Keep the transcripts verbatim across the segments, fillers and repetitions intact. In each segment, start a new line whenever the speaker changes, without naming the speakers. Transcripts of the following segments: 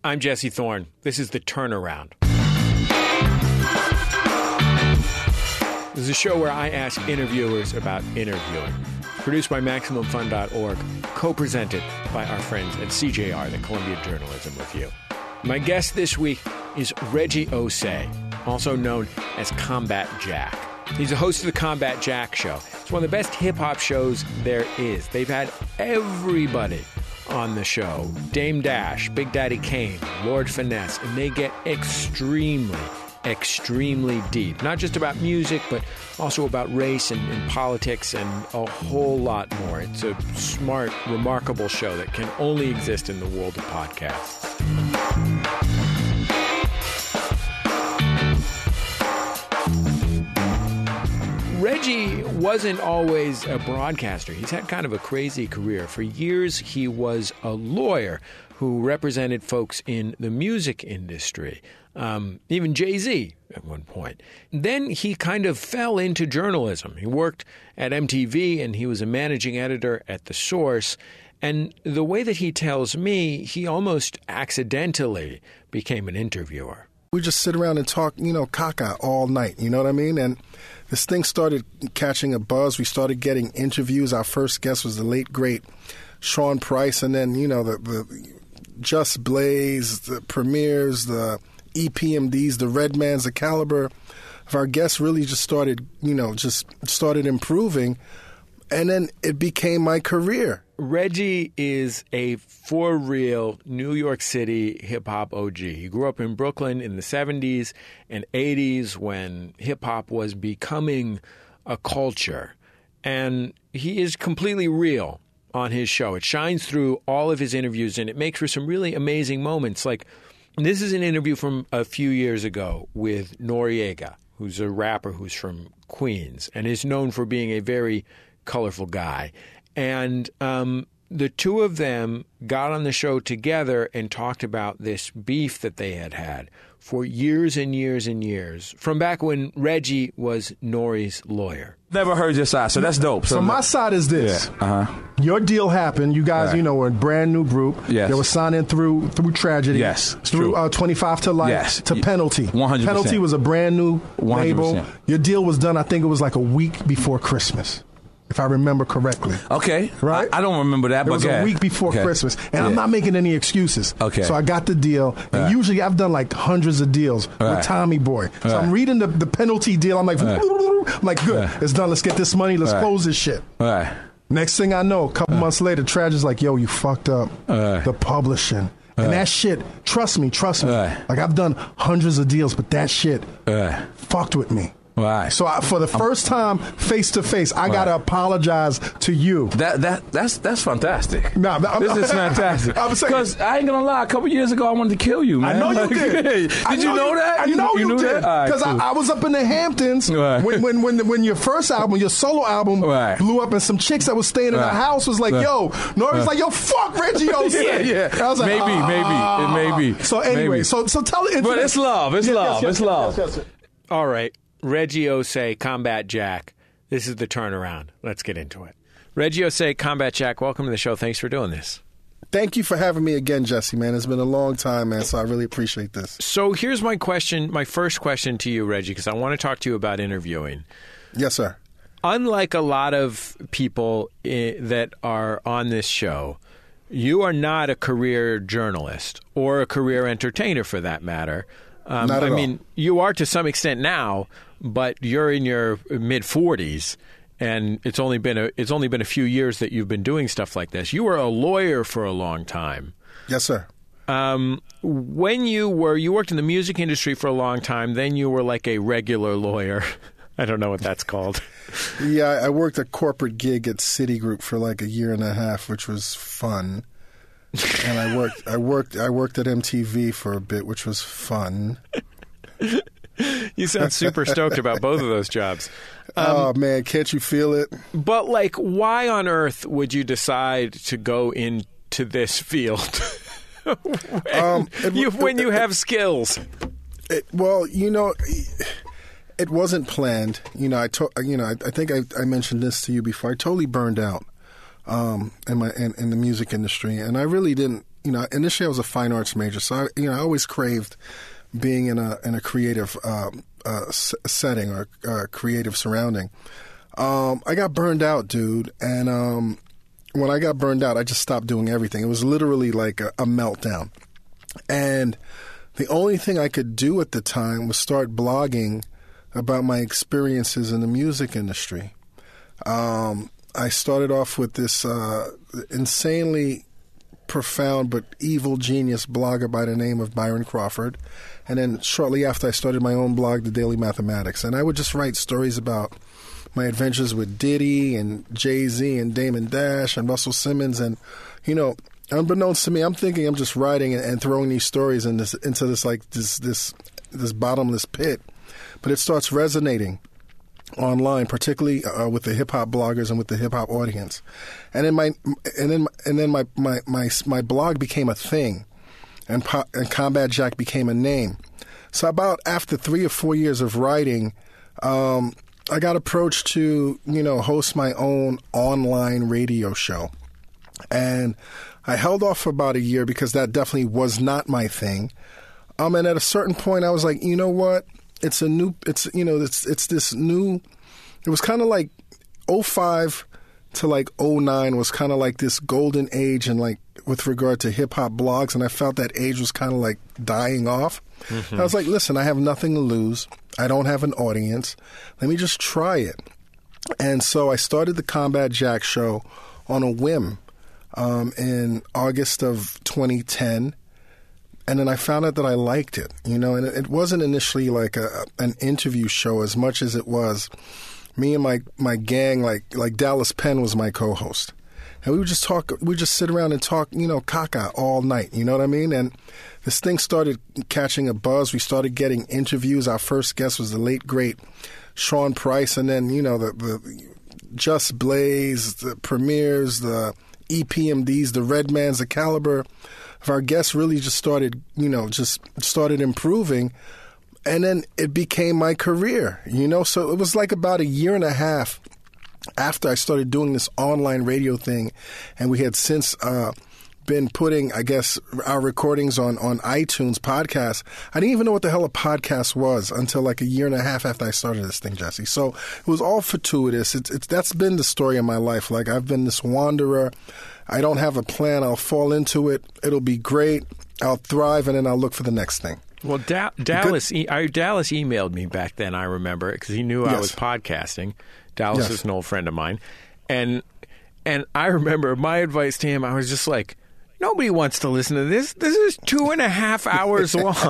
I'm Jesse Thorne. This is The Turnaround. This is a show where I ask interviewers about interviewing. Produced by Maximum Fun dot org, co-presented by our friends at C J R, the Columbia Journalism Review. My guest this week is Reggie Ossé, also known as Combat Jack. He's a host of the Combat Jack Show. It's one of the best hip-hop shows there is. They've had everybody on the show. Dame Dash, Big Daddy Kane, Lord Finesse, and they get extremely, extremely deep. Not just about music, but also about race and, and politics and a whole lot more. It's a smart, remarkable show that can only exist in the world of podcasts. Reggie wasn't always a broadcaster. He's had kind of a crazy career. For years, he was a lawyer who represented folks in the music industry, um, even Jay-Z at one point. Then he kind of fell into journalism. He worked at M T V, and he was a managing editor at The Source. And the way that he tells me, he almost accidentally became an interviewer.
We just sit around and talk, you know, caca all night, you know what I mean? And this thing started catching a buzz. We started getting interviews. Our first guest was the late, great Sean Price. And then, you know, the, the Just Blaze, the Premiers, the E P M Ds, the Redmans, the caliber of our guests really just started, you know, just started improving. And then it became my career.
Reggie is a for real New York City hip-hop O G. He grew up in Brooklyn in the seventies and eighties when hip-hop was becoming a culture. And he is completely real on his show. It shines through all of his interviews, and it makes for some really amazing moments. Like, this is an interview from a few years ago with Noreaga, who's a rapper who's from Queens and is known for being a very colorful guy. And um, the two of them got on the show together and talked about this beef that they had had for years and years and years, from back when Reggie was Nori's lawyer.
Never heard your side, so that's dope.
So, so my side is this.
Yeah. Uh-huh.
Your deal happened. You guys,
right.
you know, were a brand new group.
Yes.
They were signing through through Tragedy.
Yes.
Through uh, twenty-five to Life
yes.
to Penalty.
one hundred percent.
Penalty was a brand new
one hundred percent.
label. Your deal was done, I think it was like a week before Christmas, if I remember correctly.
Okay.
Right?
I, I don't remember that,
it
but
was
okay.
a week before
okay.
Christmas. And
yeah.
I'm not making any excuses.
Okay.
So I got the deal. And
right.
usually I've done like hundreds of deals
right.
with Tommy Boy. So
right.
I'm reading the, the Penalty deal. I'm like,
right.
I'm like, good.
Right.
It's done. Let's get this money. Let's
right.
close this shit.
Right.
Next thing I know, a couple
right.
months later, Tragi's like, yo, you fucked up
right.
the publishing.
Right.
And that shit, trust me, trust me.
Right.
Like, I've done hundreds of deals, but that shit
right.
fucked with me.
Right.
So I, for the first time, face to face, I
right.
gotta apologize to you.
That that that's that's fantastic.
Nah, I'm,
this is fantastic. Because I ain't gonna lie, a couple years ago I wanted to kill you, man.
I know you
like,
did.
did
I
you know,
know
that?
I
you,
know
you,
you
knew
did.
that?
Because
right, cool.
I, I was up in the Hamptons
right.
when, when when when your first album, your solo album,
right.
blew up, and some chicks that was staying in
right.
the house was like,
right.
"Yo," Nori was
right.
like, "Yo, fuck Reggie Ossé."
yeah, yeah.
I was like,
maybe,
ah.
maybe, it may be.
So anyway,
maybe.
so so tell it.
But it's love. It's
yes,
love.
Yes, yes,
it's love.
Yes, yes, yes.
All right. Reggie Ossé, Combat Jack. This is The Turnaround. Let's get into it. Reggie Ossé, Combat Jack, welcome to the show. Thanks for doing this.
Thank you for having me again, Jesse, man. It's been a long time, man, so I really appreciate this.
So here's my question, my first question to you, Reggie, because I want to talk to you about interviewing.
Yes, sir.
Unlike a lot of people I- that are on this show, you are not a career journalist or a career entertainer, for that matter. Um,
Not at
I
all.
mean, you are to some extent now, but you're in your mid forties, and it's only been a it's only been a few years that you've been doing stuff like this. You were a lawyer for a long time.
Yes, sir.
Um, when you were you worked in the music industry for a long time, then you were like a regular lawyer. I don't know what that's called.
Yeah, I worked a corporate gig at Citigroup for like a year and a half, which was fun. And I worked, I worked, I worked at M T V for a bit, which was fun.
You sound super stoked about both of those jobs. Um,
oh man, can't you feel it?
But like, why on earth would you decide to go into this field when,
Um, it-
you,
it-
when you
it-
have skills?
It, well, you know, it wasn't planned. You know, I to, you know, I, I think I, I mentioned this to you before. I totally burned out um, in my in, in the music industry, and I really didn't, you know, initially I was a fine arts major, so I, you know, I always craved being in a in a creative um, uh, s- setting or uh, creative surrounding. Um, I got burned out, dude, and um, when I got burned out, I just stopped doing everything. It was literally like a, a meltdown, and the only thing I could do at the time was start blogging about my experiences in the music industry. Um, I started off with this uh, insanely profound but evil genius blogger by the name of Byron Crawford. And then shortly after, I started my own blog, The Daily Mathematics. And I would just write stories about my adventures with Diddy and Jay-Z and Damon Dash and Russell Simmons. And, you know, unbeknownst to me, I'm thinking I'm just writing and, and throwing these stories in this, into this, like, this, this, this bottomless pit. But it starts resonating online, particularly uh, with the hip hop bloggers and with the hip hop audience, and then my and then and then my my my, my blog became a thing, and po- and Combat Jack became a name. So about after three or four years of writing, um, I got approached to you know host my own online radio show, and I held off for about a year because that definitely was not my thing. Um, and at a certain point, I was like, you know what? It's a new, it's, you know, it's it's this new, it was kind of like oh five to like oh nine was kind of like this golden age and like with regard to hip hop blogs. And I felt that age was kind of like dying off. Mm-hmm. I was like, listen, I have nothing to lose. I don't have an audience. Let me just try it. And so I started the Combat Jack show on a whim um, in August of twenty ten. And then I found out that I liked it, you know, and it wasn't initially like a, an interview show as much as it was me and my, my gang, like like Dallas Penn was my co-host. And we would just talk, we would just sit around and talk, you know, caca all night, you know what I mean? And this thing started catching a buzz. We started getting interviews. Our first guest was the late, great Sean Price. And then, you know, the, the Just Blaze, the Premiers, the E P M Ds, the Redmans, the caliber of our guests really just started, you know, just started improving. And then it became my career, you know. So it was like about a year and a half after I started doing this online radio thing. And we had since uh, been putting, I guess, our recordings on, on iTunes podcasts. I didn't even know what the hell a podcast was until like a year and a half after I started this thing, Jesse. So it was all fortuitous. It's, it's that's been the story of my life. Like I've been this wanderer. I don't have a plan. I'll fall into it. It'll be great. I'll thrive, and then I'll look for the next thing.
Well, da- Dallas e- I, Dallas emailed me back then, I remember, because he knew yes. I was podcasting. Dallas yes. is an old friend of mine. And and I remember my advice to him, I was just like, nobody wants to listen to this. This is two and a half hours long.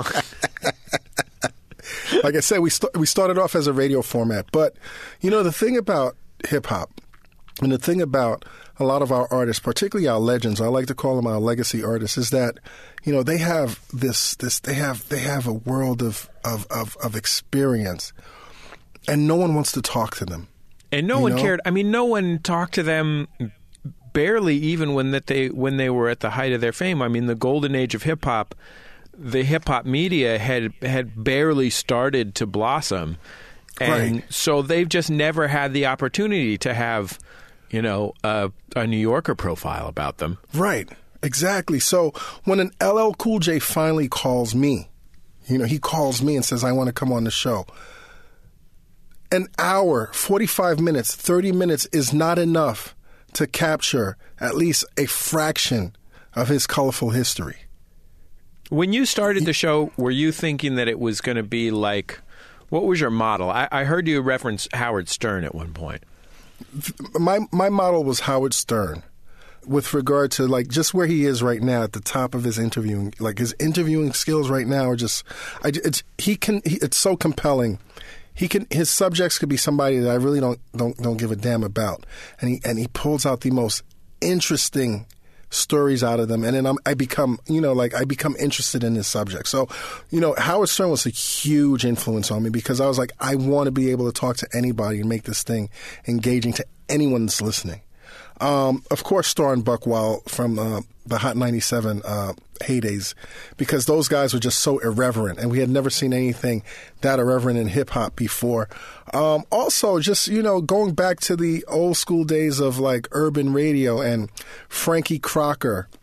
Like I said, we st- we started off as a radio format. But, you know, the thing about hip-hop and the thing about a lot of our artists, particularly our legends, I like to call them our legacy artists, is that, you know, they have this, this, they have, they have a world of, of, of, of experience, and no one wants to talk to them.
And no one know? cared. I mean, no one talked to them barely, even when that they, when they were at the height of their fame. I mean, the golden age of hip hop, the hip hop media had, had barely started to blossom. And right. so they've just never had the opportunity to have, you know, uh, a New Yorker profile about them.
Right. Exactly. So when an L L Cool J finally calls me, you know, he calls me and says, I want to come on the show. An hour, forty-five minutes, thirty minutes is not enough to capture at least a fraction of his colorful history.
When you started the show, were you thinking that it was going to be like, what was your model? I, I heard you reference Howard Stern at one point.
My my model was Howard Stern with regard to like just where he is right now at the top of his interviewing. Like his interviewing skills right now are just, I, it's, he can, he, it's so compelling. He can, his subjects could be somebody that I really don't, don't, don't give a damn about. And he, and he pulls out the most interesting stories out of them. And then I'm, I become, you know, like I become interested in this subject. So, you know, Howard Stern was a huge influence on me because I was like, I want to be able to talk to anybody and make this thing engaging to anyone that's listening. Um, of course, Starr and Buckwild from uh, the Hot ninety-seven uh, heydays, because those guys were just so irreverent, and we had never seen anything that irreverent in hip-hop before. Um, also, just, you know, going back to the old school days of, like, urban radio and Frankie Crocker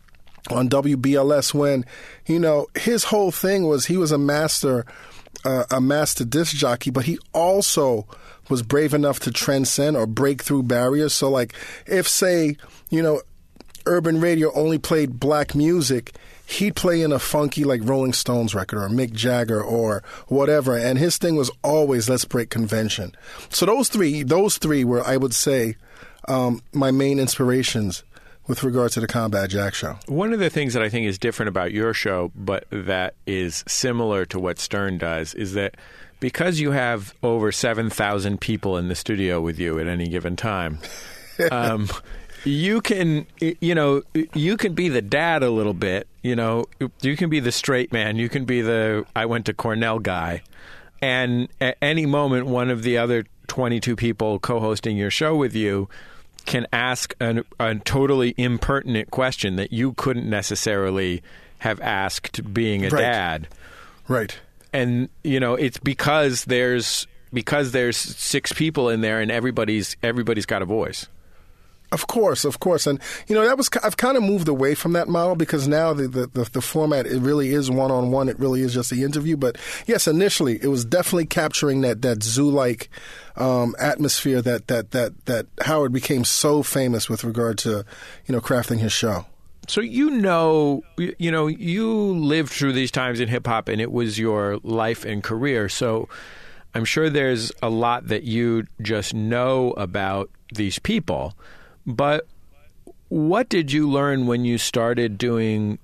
on W B L S when, you know, his whole thing was he was a master, uh, a master disc jockey, but he also was brave enough to transcend or break through barriers. So, like, if, say, you know, urban radio only played black music, he'd play in a funky, like, Rolling Stones record or Mick Jagger or whatever. And his thing was always, let's break convention. So those three, those three were, I would say, um, my main inspirations with regard to the Combat Jack Show.
One of the things that I think is different about your show, but that is similar to what Stern does, is that because you have over seven thousand people in the studio with you at any given time, um, you can, you know, you can be the dad a little bit, you know, you can be the straight man, you can be the I went to Cornell guy, and at any moment one of the other twenty-two people co-hosting your show with you can ask an, a totally impertinent question that you couldn't necessarily have asked being a
right.
dad.
Right.
And, you know, it's because there's because there's six people in there and everybody's everybody's got a voice.
Of course, of course. And, you know, that was I've kind of moved away from that model because now the, the, the, the format, it really is one-on-one. It really is just the interview. But, yes, initially, it was definitely capturing that, that zoo-like um, atmosphere that, that, that, that Howard became so famous with regard to, you know, crafting his show.
So you know, you know, you lived through these times in hip-hop, and it was your life and career. So I'm sure there's a lot that you just know about these people. But what did you learn when you started doing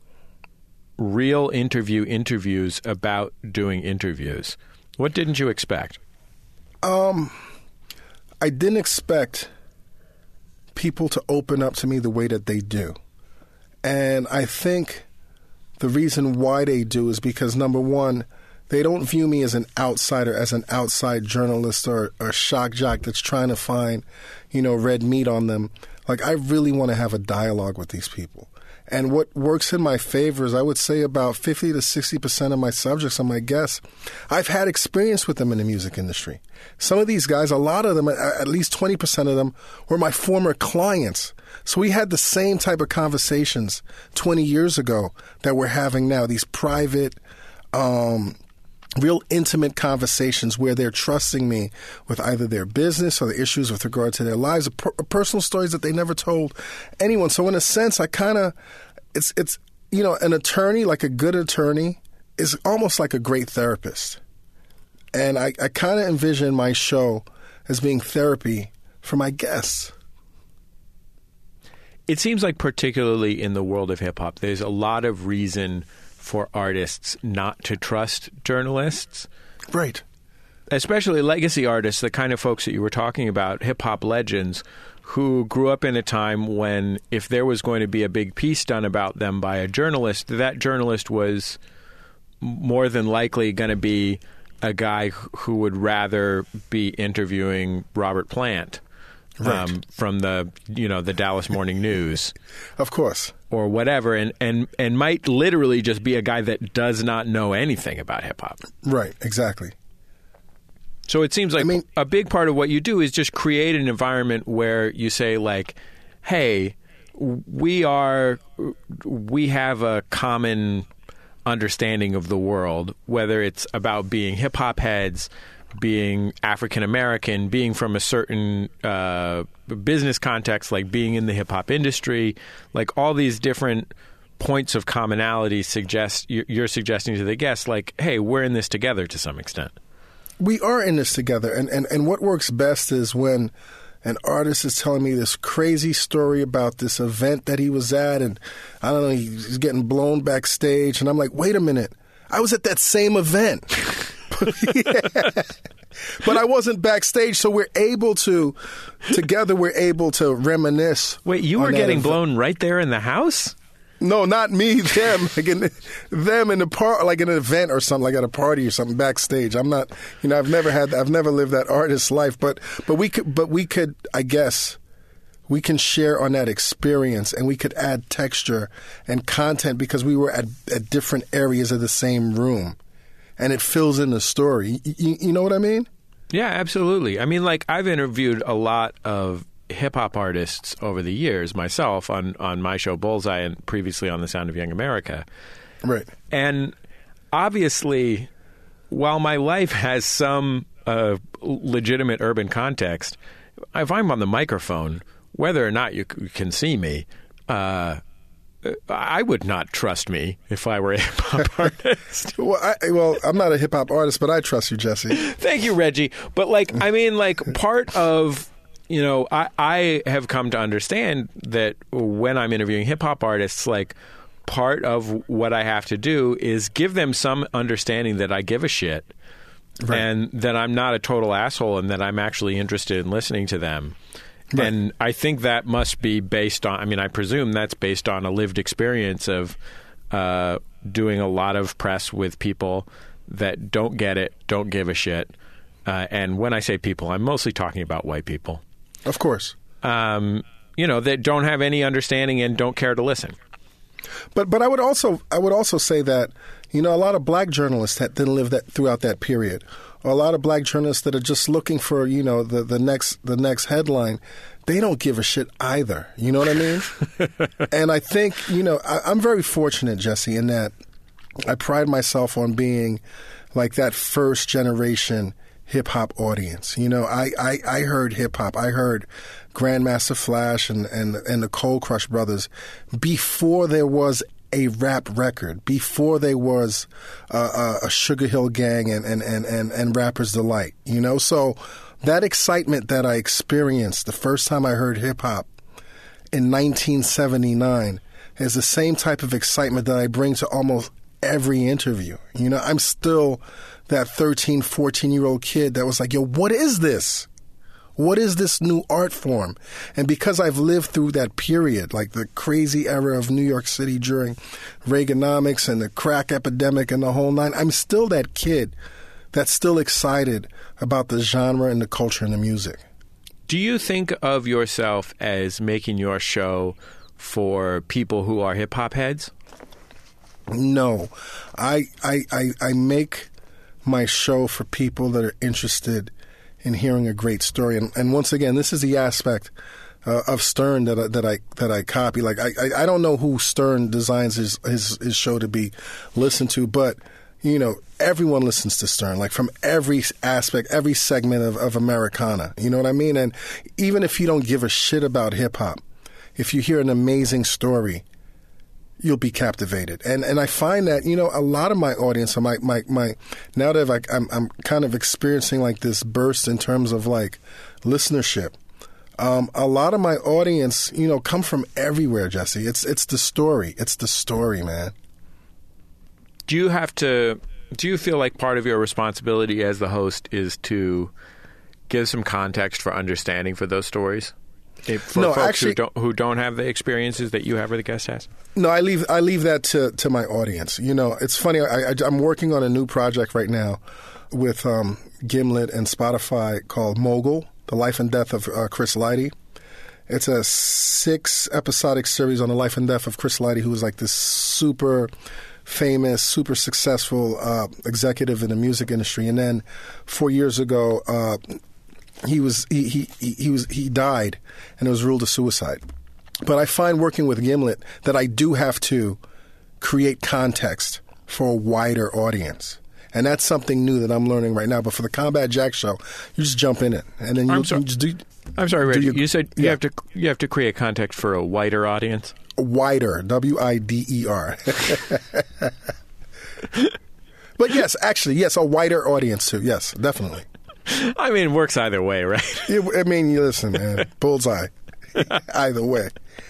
real interview interviews about doing interviews? What didn't you expect?
Um, I didn't expect people to open up to me the way that they do. And I think the reason why they do is because, number one, they don't view me as an outsider, as an outside journalist or a shock jock that's trying to find, you know, red meat on them. Like, I really want to have a dialogue with these people. And what works in my favor is I would say about fifty to sixty percent of my subjects and my guests, I've had experience with them in the music industry. Some of these guys, a lot of them, at least twenty percent of them, were my former clients. So we had the same type of conversations twenty years ago that we're having now, these private, um, real intimate conversations where they're trusting me with either their business or the issues with regard to their lives, or per- personal stories that they never told anyone. So in a sense, I kind of, it's, it's, you know, an attorney, like a good attorney, is almost like a great therapist. And I, I kind of envision my show as being therapy for my guests.
It seems like particularly in the world of hip-hop, there's a lot of reason for artists not to trust journalists.
Right.
Especially legacy artists, the kind of folks that you were talking about, hip-hop legends, who grew up in a time when if there was going to be a big piece done about them by a journalist, that journalist was more than likely going to be a guy who would rather be interviewing Robert Plant.
Right.
Um, from the, you know, the Dallas Morning News.
Of course.
Or whatever, and, and, and might literally just be a guy that does not know anything about hip-hop.
Right, exactly.
So it seems like
I mean,
a big part of what you do is just create an environment where you say, like, hey, we are, we have a common understanding of the world, whether it's about being hip-hop heads, being African American, being from a certain uh, business context, like being in the hip hop industry, like all these different points of commonality suggest you're suggesting to the guests, like, hey, we're in this together to some extent.
We are in this together, and and and what works best is when an artist is telling me this crazy story about this event that he was at, and I don't know, he's getting blown backstage, and I'm like, wait a minute, I was at that same event. Yeah. But I wasn't backstage, so we're able to, together we're able to reminisce.
Wait, you were getting blown right there in the house?
No, not me, them. Like in, them in the par, like in an event or something, like at a party or something backstage. I'm not, you know, I've never had, I've never lived that artist's life, but but we could, but we could, I guess, we can share on that experience, and we could add texture and content because we were at, at different areas of the same room. And it fills in the story. You, you know what I mean?
Yeah, absolutely. I mean, like, I've interviewed a lot of hip-hop artists over the years, myself, on, on my show Bullseye and previously on The Sound of Young America.
Right.
And obviously, while my life has some uh, legitimate urban context, if I'm on the microphone, whether or not you c- can see me, uh, I would not trust me if I were a hip-hop artist.
Well, I, well, I'm not a hip-hop artist, but I trust you, Jesse.
Thank you, Reggie. But, like, I mean, like, part of, you know, I, I have come to understand that when I'm interviewing hip-hop artists, like, part of what I have to do is give them some understanding that I give a shit. Right. And that I'm not a total asshole and that I'm actually interested in listening to them. Right. And I think that must be based on, I mean, I presume that's based on a lived experience of uh, doing a lot of press with people that don't get it, don't give a shit. Uh, and when I say people, I'm mostly talking about white people.
Of course.
Um, you know, that don't have any understanding and don't care to listen.
But but I would also I would also say that, you know, a lot of black journalists that didn't live that throughout that period, or a lot of black journalists that are just looking for, you know, the, the next the next headline, they don't give a shit either. You know what I mean? And I think, you know, I, I'm very fortunate, Jesse, in that I pride myself on being like that first generation hip hop audience. You know, I, I, I heard hip hop. I heard Grandmaster Flash and, and, and the Cold Crush Brothers before there was a rap record, before there was uh, a Sugar Hill Gang and, and, and, and, and Rapper's Delight, you know? So that excitement that I experienced the first time I heard hip hop in nineteen seventy-nine is the same type of excitement that I bring to almost every interview. You know, I'm still that thirteen, fourteen-year-old kid that was like, yo, what is this? What is this new art form? And because I've lived through that period, like the crazy era of New York City during Reaganomics and the crack epidemic and the whole nine, I'm still that kid that's still excited about the genre and the culture and the music.
Do you think of yourself as making your show for people who are hip-hop heads?
No. I, I, I, I make my show for people that are interested in hearing a great story. And, and once again, this is the aspect uh, of Stern that I, that I that I copy. Like I, I I don't know who Stern designs his, his his show to be listened to, but you know, everyone listens to Stern, like from every aspect, every segment of, of Americana. You know what I mean? And even if you don't give a shit about hip hop, if you hear an amazing story, you'll be captivated. And and I find that, you know, a lot of my audience, my my, my now that I've, I'm I'm kind of experiencing like this burst in terms of like listenership. Um, a lot of my audience, you know, come from everywhere, Jesse. It's it's the story. It's the story, man.
Do you have to, do you feel like part of your responsibility as the host is to give some context for understanding for those stories? If, for
no,
folks
actually,
who don't who don't have the experiences that you have or the guest has?
No, I leave I leave that to, to my audience. You know, it's funny. I, I, I'm working on a new project right now with um, Gimlet and Spotify called Mogul: The Life and Death of uh, Chris Lighty. It's a six episodic series on the life and death of Chris Lighty, who was like this super famous, super successful uh, executive in the music industry. And then four years ago, uh, he was he, he he was he died, and it was ruled a suicide. But I find working with Gimlet that I do have to create context for a wider audience. And that's something new that I'm learning right now. But for the Combat Jack show, you just jump in it, and then you,
I'm sorry,
you just do.
I'm sorry, Reggie. You, you said you
yeah.
have to you have to create context for a wider audience.
Wider, W I D E R. But yes, actually, yes, a wider audience too. Yes, definitely.
I mean, it works either way, right?
It, I mean, you listen, man. Bullseye. Either way.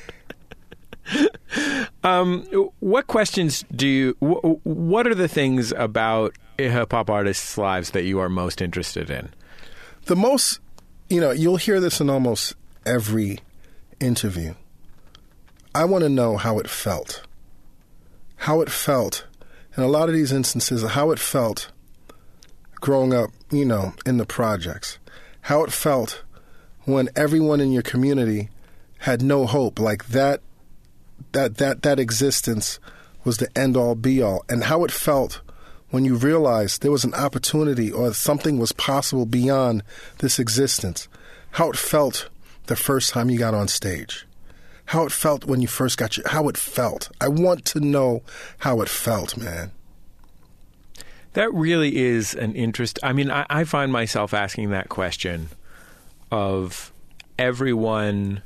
Um, what questions do you? Wh- what are the things about hip hop artists' lives that you are most interested in?
The most, you know, you'll hear this in almost every interview. I want to know how it felt. How it felt, in a lot of these instances, how it felt growing up, you know, in the projects. How it felt when everyone in your community had no hope, like that that that that existence was the end all be all, and how it felt when you realized there was an opportunity or something was possible beyond this existence. How it felt the first time you got on stage. How it felt when you first got your, how it felt. I want to know how it felt, man.
That really is an interest. I mean, I, I find myself asking that question of everyone,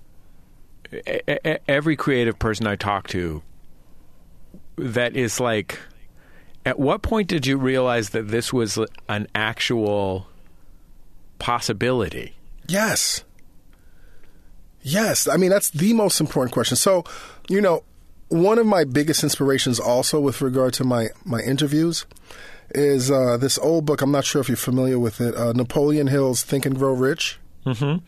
every creative person I talk to, that is like, at what point did you realize that this was an actual possibility?
Yes. Yes. I mean, that's the most important question. So, you know, one of my biggest inspirations also with regard to my, my interviews is uh, this old book. I'm not sure if you're familiar with it, uh, Napoleon Hill's Think and Grow Rich.
Mm-hmm.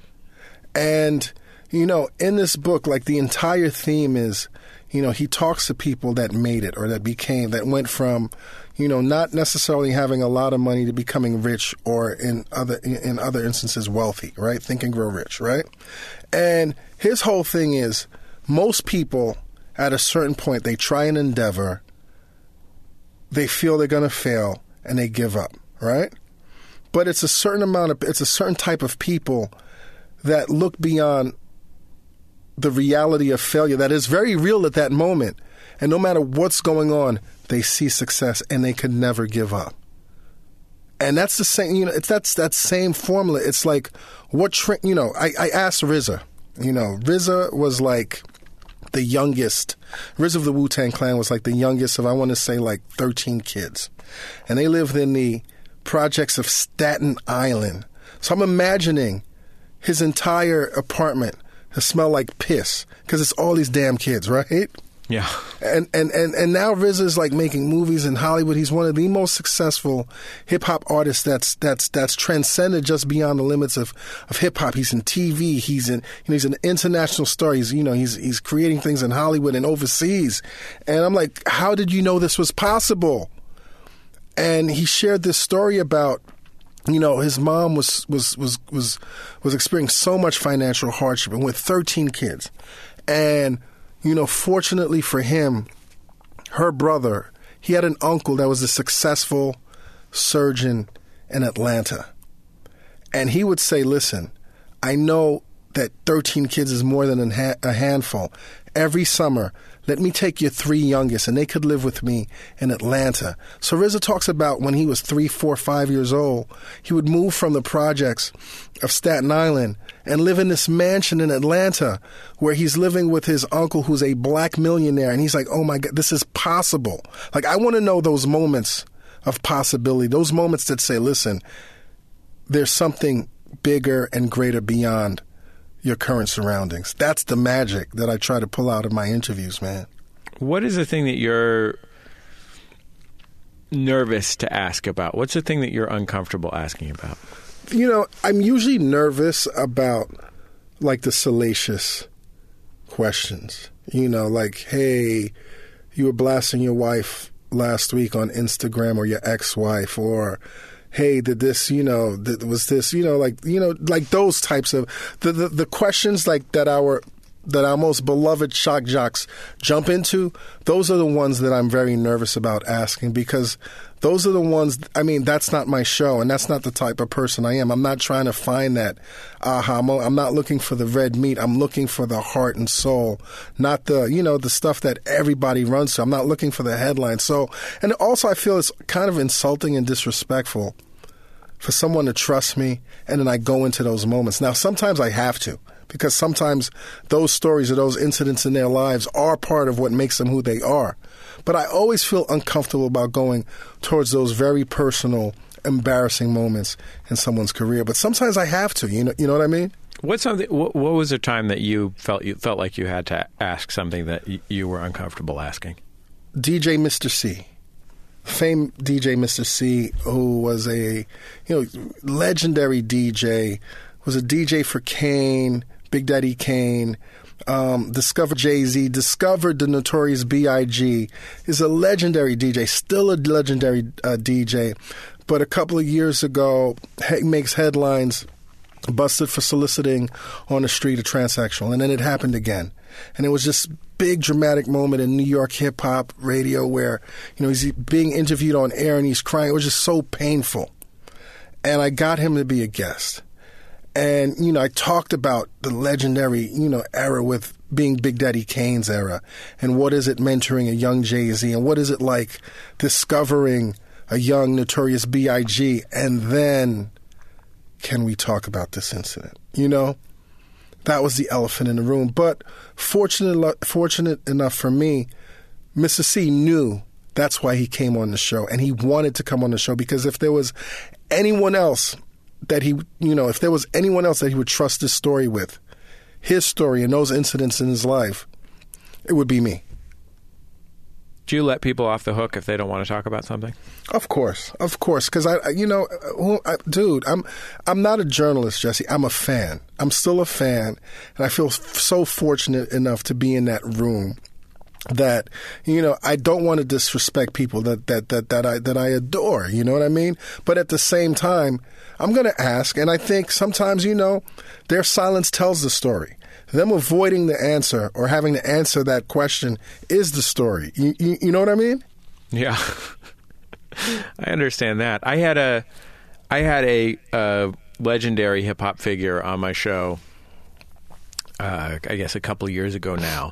And, you know, in this book, like the entire theme is, you know, he talks to people that made it or that became, that went from, you know, not necessarily having a lot of money to becoming rich or in other in other instances wealthy, right? Think and Grow Rich, right? And his whole thing is most people at a certain point, they try an endeavor, they feel they're going to fail, and they give up, right? But it's a certain amount of, it's a certain type of people that look beyond the reality of failure that is very real at that moment. And no matter what's going on, they see success and they could never give up. And that's the same, you know, it's that's that same formula. It's like what, tra- you know, I, I asked R Z A, you know, R Z A was like the youngest. R Z A of the Wu-Tang Clan was like the youngest of, I want to say, like thirteen kids. And they lived in the projects of Staten Island. So I'm imagining his entire apartment to smell like piss because it's all these damn kids, right?
Yeah.
And and, and, and now R Z A is like making movies in Hollywood. He's one of the most successful hip-hop artists that's that's that's transcended just beyond the limits of, of hip-hop. He's in T V. He's in, you know, he's an international star. He's, you know, he's he's creating things in Hollywood and overseas. And I'm like, how did you know this was possible? And he shared this story about, you know, his mom was was was was was experiencing so much financial hardship and with thirteen kids. And you know, fortunately for him, her brother, he had an uncle that was a successful surgeon in Atlanta. And he would say, listen, I know that thirteen kids is more than a handful. Every summer, let me take your three youngest, and they could live with me in Atlanta. So R Z A talks about when he was three, four, five years old, he would move from the projects of Staten Island and live in this mansion in Atlanta where he's living with his uncle who's a black millionaire. And he's like, oh my God, this is possible. Like, I want to know those moments of possibility, those moments that say, listen, there's something bigger and greater beyond your current surroundings. That's the magic that I try to pull out of my interviews, man.
What is the thing that you're nervous to ask about? What's the thing that you're uncomfortable asking about?
You know, I'm usually nervous about, like, the salacious questions. You know, like, hey, you were blasting your wife last week on Instagram, or your ex-wife, or hey, did this, you know, th- was this, you know, like, you know, like those types of, the, the, the questions like that our, that our most beloved shock jocks jump into, those are the ones that I'm very nervous about asking, because those are the ones, I mean, that's not my show, and that's not the type of person I am. I'm not trying to find that aha moment. I'm not looking for the red meat. I'm looking for the heart and soul, not the, you know, the stuff that everybody runs to. I'm not looking for the headlines. So, and also I feel it's kind of insulting and disrespectful for someone to trust me, and then I go into those moments. Now, sometimes I have to, because sometimes those stories or those incidents in their lives are part of what makes them who they are. But I always feel uncomfortable about going towards those very personal, embarrassing moments in someone's career. But sometimes I have to, you know, you know what I mean?
What's something? What, what was a time that you felt you felt like you had to ask something that y- you were uncomfortable asking?
D J Mister C. Famed D J Mister C, who was a, you know, legendary D J, was a D J for Kane, Big Daddy Kane, um, discovered Jay-Z, discovered the Notorious B I G, is a legendary D J, still a legendary uh, D J. But a couple of years ago, he makes headlines, busted for soliciting on the street a transsexual. And then it happened again. And it was just big dramatic moment in New York hip hop radio where, you know, he's being interviewed on air and he's crying. It was just so painful. And I got him to be a guest. And, you know, I talked about the legendary, you know, era with being Big Daddy Kane's era. And what is it mentoring a young Jay-Z? And what is it like discovering a young Notorious B I G? And then can we talk about this incident? You know, that was the elephant in the room. But fortunate, fortunate enough for me, Mister C knew that's why he came on the show. And he wanted to come on the show because if there was anyone else that he, you know, if there was anyone else that he would trust this story with, his story and those incidents in his life, it would be me.
Do you let people off the hook if they don't want to talk about something?
Of course, of course, because I, you know, who, I, dude, I'm, I'm not a journalist, Jesse. I'm a fan. I'm still a fan, and I feel so fortunate enough to be in that room. That, you know, I don't want to disrespect people that, that, that, that I that I adore, you know what I mean? But at the same time, I'm going to ask, and I think sometimes, you know, their silence tells the story. Them avoiding the answer or having to answer that question is the story. You, you, you know what I mean?
Yeah. I understand that. I had a I had a, a legendary hip-hop figure on my show, uh, I guess a couple of years ago now.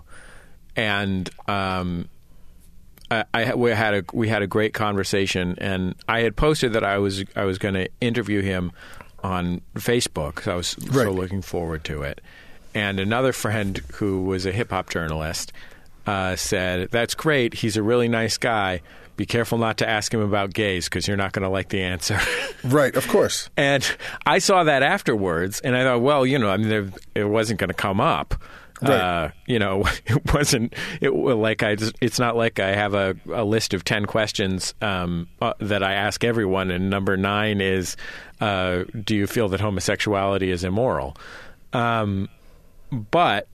And um, I, I we had a we had a great conversation, and I had posted that I was I was going to interview him on Facebook, so I was
right.
so looking forward to it. And another friend who was a hip hop journalist uh, said, "That's great. He's a really nice guy. Be careful not to ask him about gays because you're not going to like the answer."
Right, of course.
And I saw that afterwards, and I thought, well, you know, I mean, there, it wasn't going to come up.
Right.
Uh, you know, it wasn't it like I. Just, it's not like I have a, a list of ten questions um, uh, that I ask everyone, and number nine is, uh, "Do you feel that homosexuality is immoral?" Um, but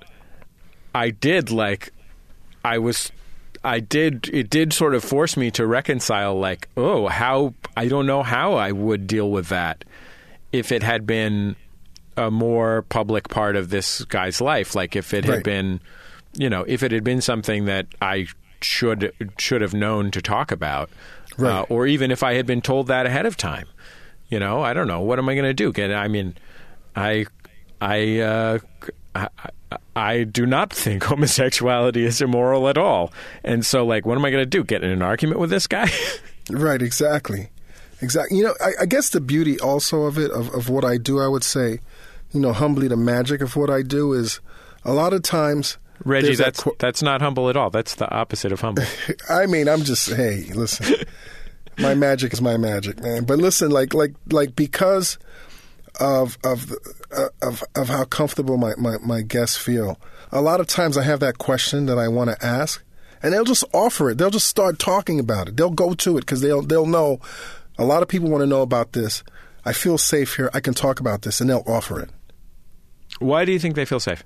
I did like, I was, I did. It did sort of force me to reconcile. Like, oh, how I don't know how I would deal with that if it had been a more public part of this guy's life. Like if it had
right.
been, you know, if it had been something that I should should have known to talk about,
right.
uh, or even if I had been told that ahead of time, you know, I don't know. What am I going to do? Can, I mean, I, I, uh, I, I do not think homosexuality is immoral at all. And so, like, what am I going to do? Get in an argument with this guy?
Right, exactly. Exactly. You know, I, I guess the beauty also of it, of, of what I do, I would say, you know, humbly the magic of what I do is a lot of times...
Reggie, that's
that qu-
that's not humble at all. That's the opposite of humble.
I mean, I'm just, hey, listen, my magic is my magic, man. But listen, like, like, like, because of of the, uh, of of how comfortable my, my, my guests feel, a lot of times I have that question that I want to ask, and they'll just offer it. They'll just start talking about it. They'll go to it because they'll they'll know. A lot of people want to know about this. I feel safe here. I can talk about this, and they'll offer it.
Why do you think they feel safe?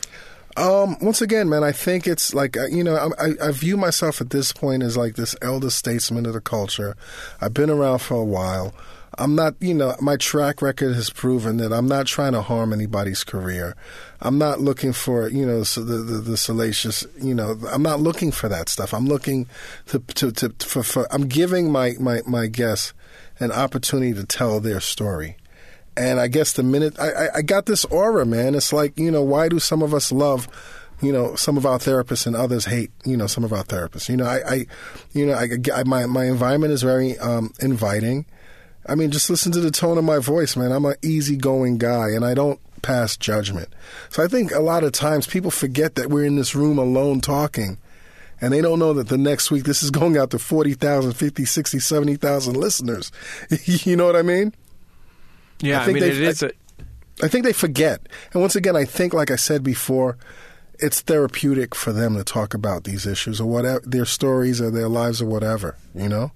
Um, once again, man, I think it's like, you know, I, I view myself at this point as like this elder statesman of the culture. I've been around for a while. I'm not, you know, my track record has proven that I'm not trying to harm anybody's career. I'm not looking for, you know, so the, the, the salacious, you know, I'm not looking for that stuff. I'm looking to, to, to for, for, I'm giving my, my, my guests an opportunity to tell their story. And I guess the minute I, I, I got this aura, man, it's like, you know, why do some of us love, you know, some of our therapists and others hate, you know, some of our therapists? You know, I, I you know, I, I my my environment is very um, inviting. I mean, just listen to the tone of my voice, man. I'm an easygoing guy, and I don't pass judgment. So I think a lot of times people forget that we're in this room alone talking, and they don't know that the next week this is going out to forty thousand, fifty, sixty, seventy thousand listeners. You know what I mean?
Yeah, I,
I think
mean,
they,
it is. A...
I think they forget. And once again, I think, like I said before, it's therapeutic for them to talk about these issues or whatever, their stories or their lives or whatever, you know?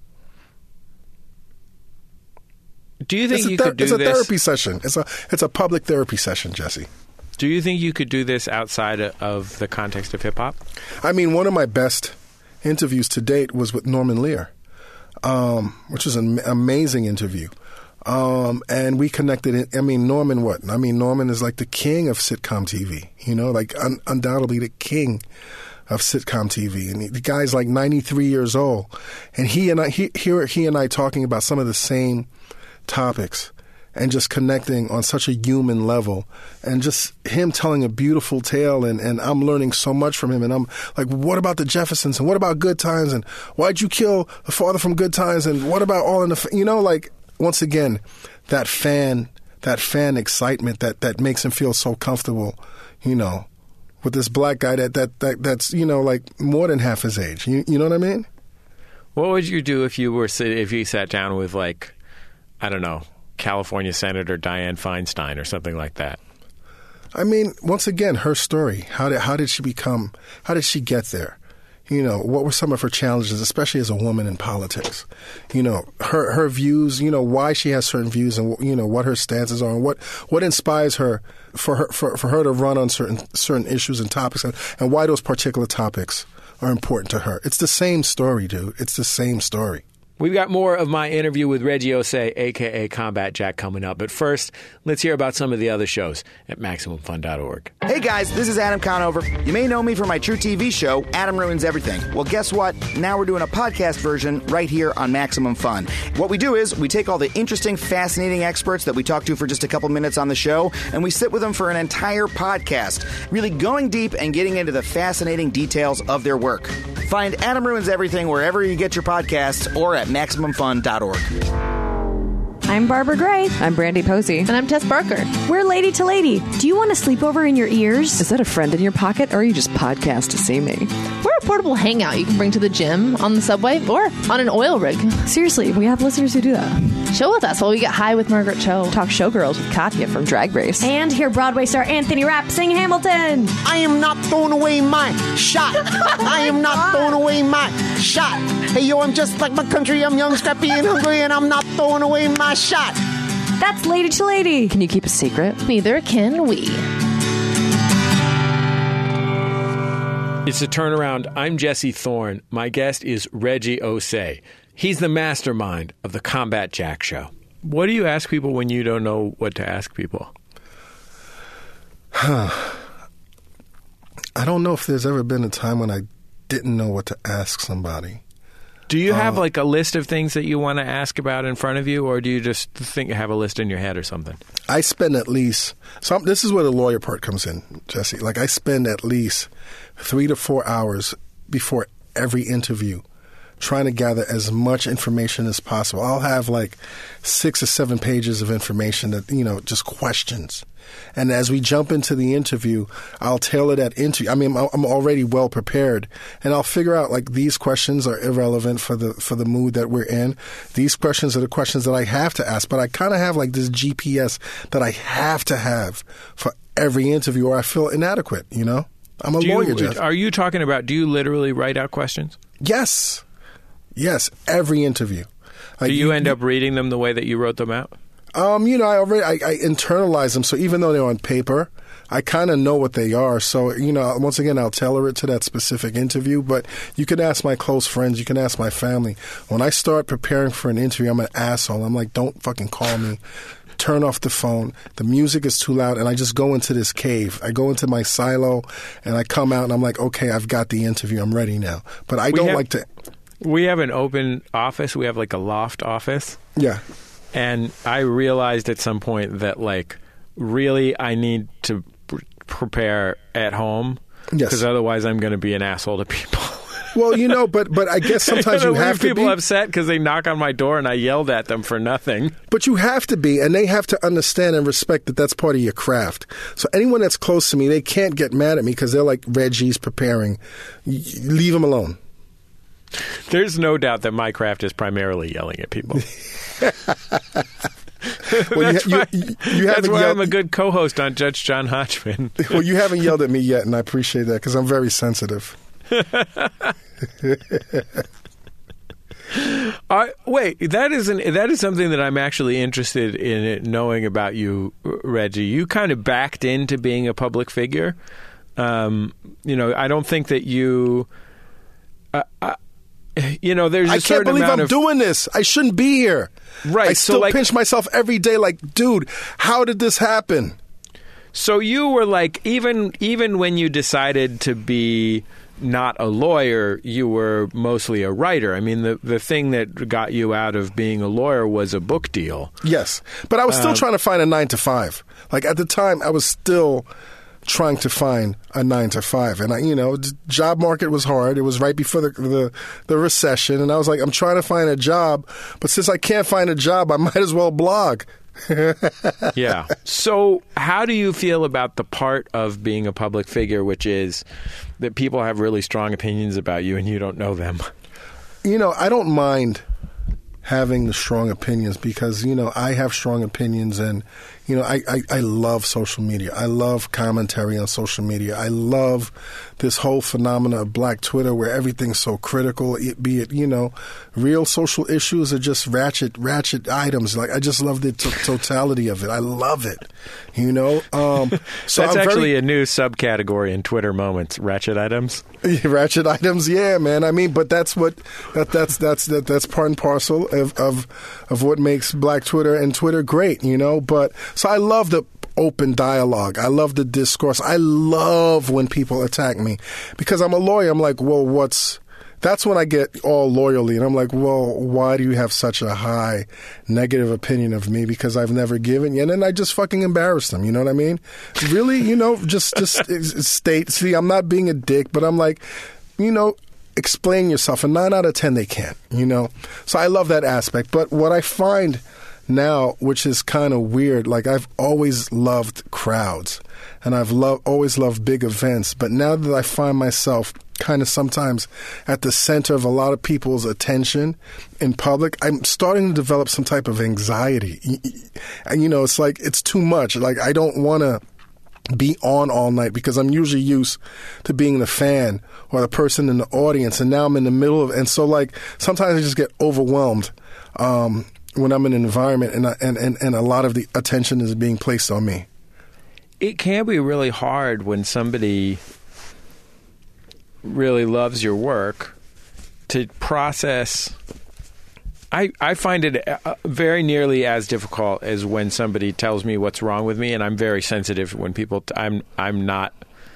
Do you think
it's
you
ther-
could do
it's
this?
It's a therapy session. It's a it's a public therapy session, Jesse.
Do you think you could do this outside of the context of hip-hop?
I mean, one of my best interviews to date was with Norman Lear, um, which was an amazing interview. Um, and we connected. I mean, Norman, what? I mean, Norman is like the king of sitcom T V, you know, like un- undoubtedly the king of sitcom T V. And the guy's like ninety-three years old. And he and I, he, here, he and I talking about some of the same topics. and just connecting on such a human level, and just him telling a beautiful tale, and, and I'm learning so much from him. And I'm like, what about the Jeffersons, and what about Good Times, and why'd you kill the father from Good Times, and what about All in the, F-? you know, like, once again, that fan, that fan excitement that, that makes him feel so comfortable, you know, with this black guy that, that, that that's, you know, like more than half his age. You, you know what I mean?
What would you do if you were if you sat down with, like, I don't know, California Senator Dianne Feinstein or something like that?
I mean, once again, her story. How did how did she become? How did she get there? You know, what were some of her challenges, especially as a woman in politics? You know, her her views. You know, why she has certain views, and you know what her stances are, and what what inspires her for her for, for her to run on certain certain issues and topics, and, and why those particular topics are important to her. It's the same story, dude. It's the same story.
We've got more of my interview with Reggie Ossé, a k a. Combat Jack, coming up. But first, let's hear about some of the other shows at Maximum Fun dot org.
Hey guys, this is Adam Conover. You may know me from my True T V show, Adam Ruins Everything. Well, guess what? Now we're doing a podcast version right here on Maximum Fun. What we do is we take all the interesting, fascinating experts that we talk to for just a couple minutes on the show, and we sit with them for an entire podcast, really going deep and getting into the fascinating details of their work. Find Adam Ruins Everything wherever you get your podcasts or at Maximum Fun dot org.
I'm Barbara Gray.
I'm Brandy Posey.
And I'm Tess Barker.
We're Lady to Lady. Do you want a sleepover in your ears?
Is that a friend in your pocket, or are you just podcast to see me?
We're a portable hangout you can bring to the gym, on the subway, or on an oil rig.
Seriously, we have listeners who do that.
Chill with us while we get high with Margaret Cho.
Talk showgirls with Katya from Drag Race.
And hear Broadway star Anthony Rapp sing Hamilton.
I am not throwing away my shot. I am not throwing away my shot. Hey, yo, I'm just like my country. I'm young, scrappy, and hungry, and I'm not throwing away my shot.
That's Lady to Lady.
Can you keep a secret?
Neither can we.
It's a turnaround. I'm Jesse Thorne. My guest is Reggie Ossé. He's the mastermind of the Combat Jack Show. What do you ask people when you don't know what to ask people?
I don't know if there's ever been a time when I didn't know what to ask somebody.
Do you have
uh,
like a list of things that you want to ask about in front of you, or do you just think have a list in your head or something?
I spend at least some. This is where the lawyer part comes in, Jesse. Like I spend at least three to four hours before every interview trying to gather as much information as possible. I'll have like six or seven pages of information that, you know, just questions. And as we jump into the interview, I'll tailor that interview. I mean, I'm already well prepared, and I'll figure out like these questions are irrelevant for the for the mood that we're in. These questions are the questions that I have to ask, but I kind of have like this G P S that I have to have for every interview, or I feel inadequate. You know, I'm a
do
lawyer.
You,
Jeff.
Are you talking about? Do you literally write out questions?
Yes, yes, every interview. Like,
do you,
you
end
you,
up reading them the way that you wrote them out?
Um, you know, I already I, I internalize them, so even though they're on paper, I kind of know what they are. So, you know, once again, I'll tailor it to that specific interview. But you can ask my close friends, you can ask my family. When I start preparing for an interview, I'm an asshole. I'm like, don't fucking call me. Turn off the phone. The music is too loud, and I just go into this cave. I go into my silo, and I come out, and I'm like, okay, I've got the interview. I'm ready now. But I
we
don't
have,
like to.
We have an open office. We have like a loft office.
Yeah.
And I realized at some point that, like, really I need to pr- prepare at home.
Yes.
Because otherwise I'm going to be an asshole to people.
Well, you know, but but I guess sometimes you have to
people
be.
upset because they knock on my door and I yelled at them for nothing.
But you have to be, and they have to understand and respect that that's part of your craft. So anyone that's close to me, they can't get mad at me because they're like, Reggie's preparing. Leave them alone.
There's no doubt that my craft is primarily yelling at people.
well,
that's
you,
why,
you, you
that's why
yelled,
I'm a good co-host on Judge John Hodgman.
Well, you haven't yelled at me yet, and I appreciate that because I'm very sensitive.
uh, wait, that is an, that is something that I'm actually interested in it, knowing about you, Reggie. You kind of backed into being a public figure. Um, you know, I don't think that you. Uh, uh, You know, there's a
I can't believe I'm
of,
doing this. I shouldn't be here.
Right.
I still
so like,
pinch myself every day like, dude, how did this happen?
So you were like, even even when you decided to be, not a lawyer, you were mostly a writer. I mean, the, the thing that got you out of being a lawyer was a book deal.
Yes. But I was still
Um,
trying to find a nine to five. Like at the time, I was still trying to find a nine to five. And, I, you know, the job market was hard. It was right before the, the, the recession. And I was like, I'm trying to find a job. But since I can't find a job, I might as well blog.
Yeah. So how do you feel about the part of being a public figure, which is that people have really strong opinions about you and you don't know them?
You know, I don't mind having the strong opinions because, you know, I have strong opinions and, you know, I, I, I love social media. I love commentary on social media. I love this whole phenomena of Black Twitter where everything's so critical, it, be it, you know, real social issues or just ratchet, ratchet items. Like, I just love the t- totality of it. I love it, you know? Um, so
That's
I'm
actually
very,
a new subcategory in Twitter moments, ratchet items.
ratchet items, yeah, man. I mean, but that's what that that's that's that, that's part and parcel of, of of what makes Black Twitter and Twitter great, you know. But so I love the open dialogue. I love the discourse. I love when people attack me because I'm a lawyer. I'm like, well, what's that's when I get all loyally, and I'm like, well, why do you have such a high negative opinion of me? Because I've never given you, and then I just fucking embarrass them. You know what I mean? Really, you know, just just state. See, I'm not being a dick, but I'm like, you know, explain yourself. And nine out of ten, they can't. You know, so I love that aspect. But what I find now, which is kind of weird, like I've always loved crowds, and I've loved always loved big events. But now that I find myself kind of sometimes at the center of a lot of people's attention in public, I'm starting to develop some type of anxiety. And, you know, it's like, it's too much. Like, I don't want to be on all night because I'm usually used to being the fan or the person in the audience. And now I'm in the middle of, and so like, sometimes I just get overwhelmed um, when I'm in an environment and, I, and, and, and a lot of the attention is being placed on me.
It can be really hard when somebody really loves your work to process. I, I find it uh, very nearly as difficult as when somebody tells me what's wrong with me, and I'm very sensitive when people. T- I'm I'm not.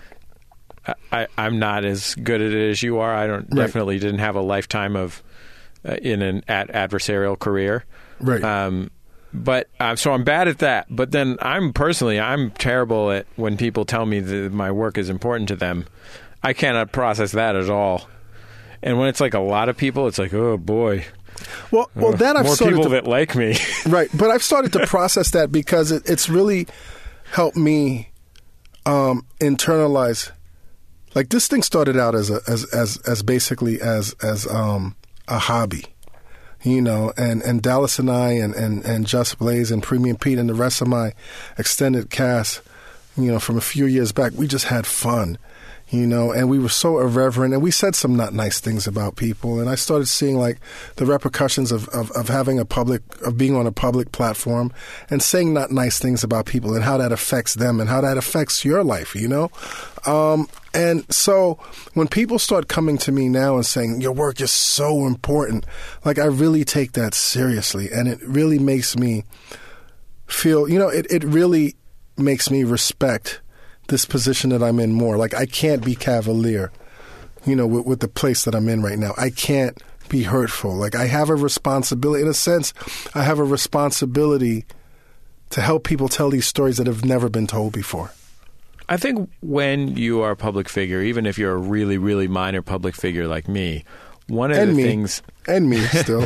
I, I'm not as good at it as you are. I don't
Right.
definitely didn't have a lifetime of uh, in an ad- adversarial career.
Right.
Um, but uh, so I'm bad at that. But then I'm personally I'm terrible at when people tell me that my work is important to them. I cannot process that at all. And when it's like a lot of people, it's like, oh boy.
Well, well,
Uh,
that I've
more
started
people
to,
that like me.
right, but I've started to process that because it, it's really helped me um, internalize. Like this thing started out as a as as, as basically as as um, a hobby, you know, and, and Dallas and I and, and, and Just Blaze and Premium Pete and the rest of my extended cast, you know, from a few years back, we just had fun. You know, and we were so irreverent, and we said some not nice things about people. And I started seeing like the repercussions of, of, of having a public, of being on a public platform and saying not nice things about people and how that affects them and how that affects your life, you know? Um, and so when people start coming to me now and saying, your work is so important, like I really take that seriously. And it really makes me feel, you know, it, it really makes me respect this position that I'm in more. Like I can't be cavalier, you know, with, with the place that I'm in right now. I can't be hurtful. Like I have a responsibility, in a sense, I have a responsibility to help people tell these stories that have never been told before.
I think when you are a public figure, even if you're a really, really minor public figure like me, one of
and
the
me.
things...
And me, still.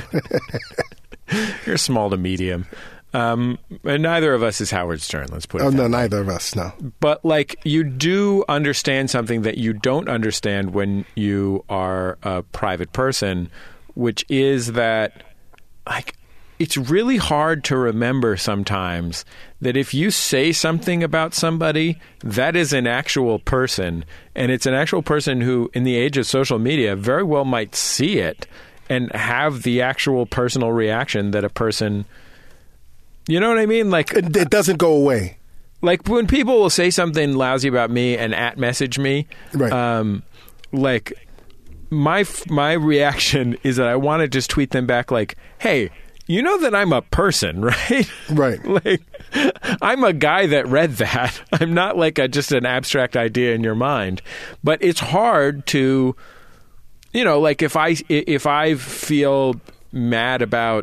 You're small to medium. Um, and neither of us is Howard Stern, let's put it
Oh,
that
no,
way.
neither of us, no.
But, like, you do understand something that you don't understand when you are a private person, which is that, like, it's really hard to remember sometimes that if you say something about somebody, that is an actual person. And it's an actual person who, in the age of social media, very well might see it and have the actual personal reaction that a person... You know what I mean? Like
It, it doesn't go away.
Like when people will say something lousy about me and at message me,
Right.
um, like my my reaction is that I want to just tweet them back like, "Hey, you know that I'm a person, right?
Right.
Like, I'm a guy that read that. I'm not like a, just an abstract idea in your mind. But it's hard to, you know, like if I if I feel mad about,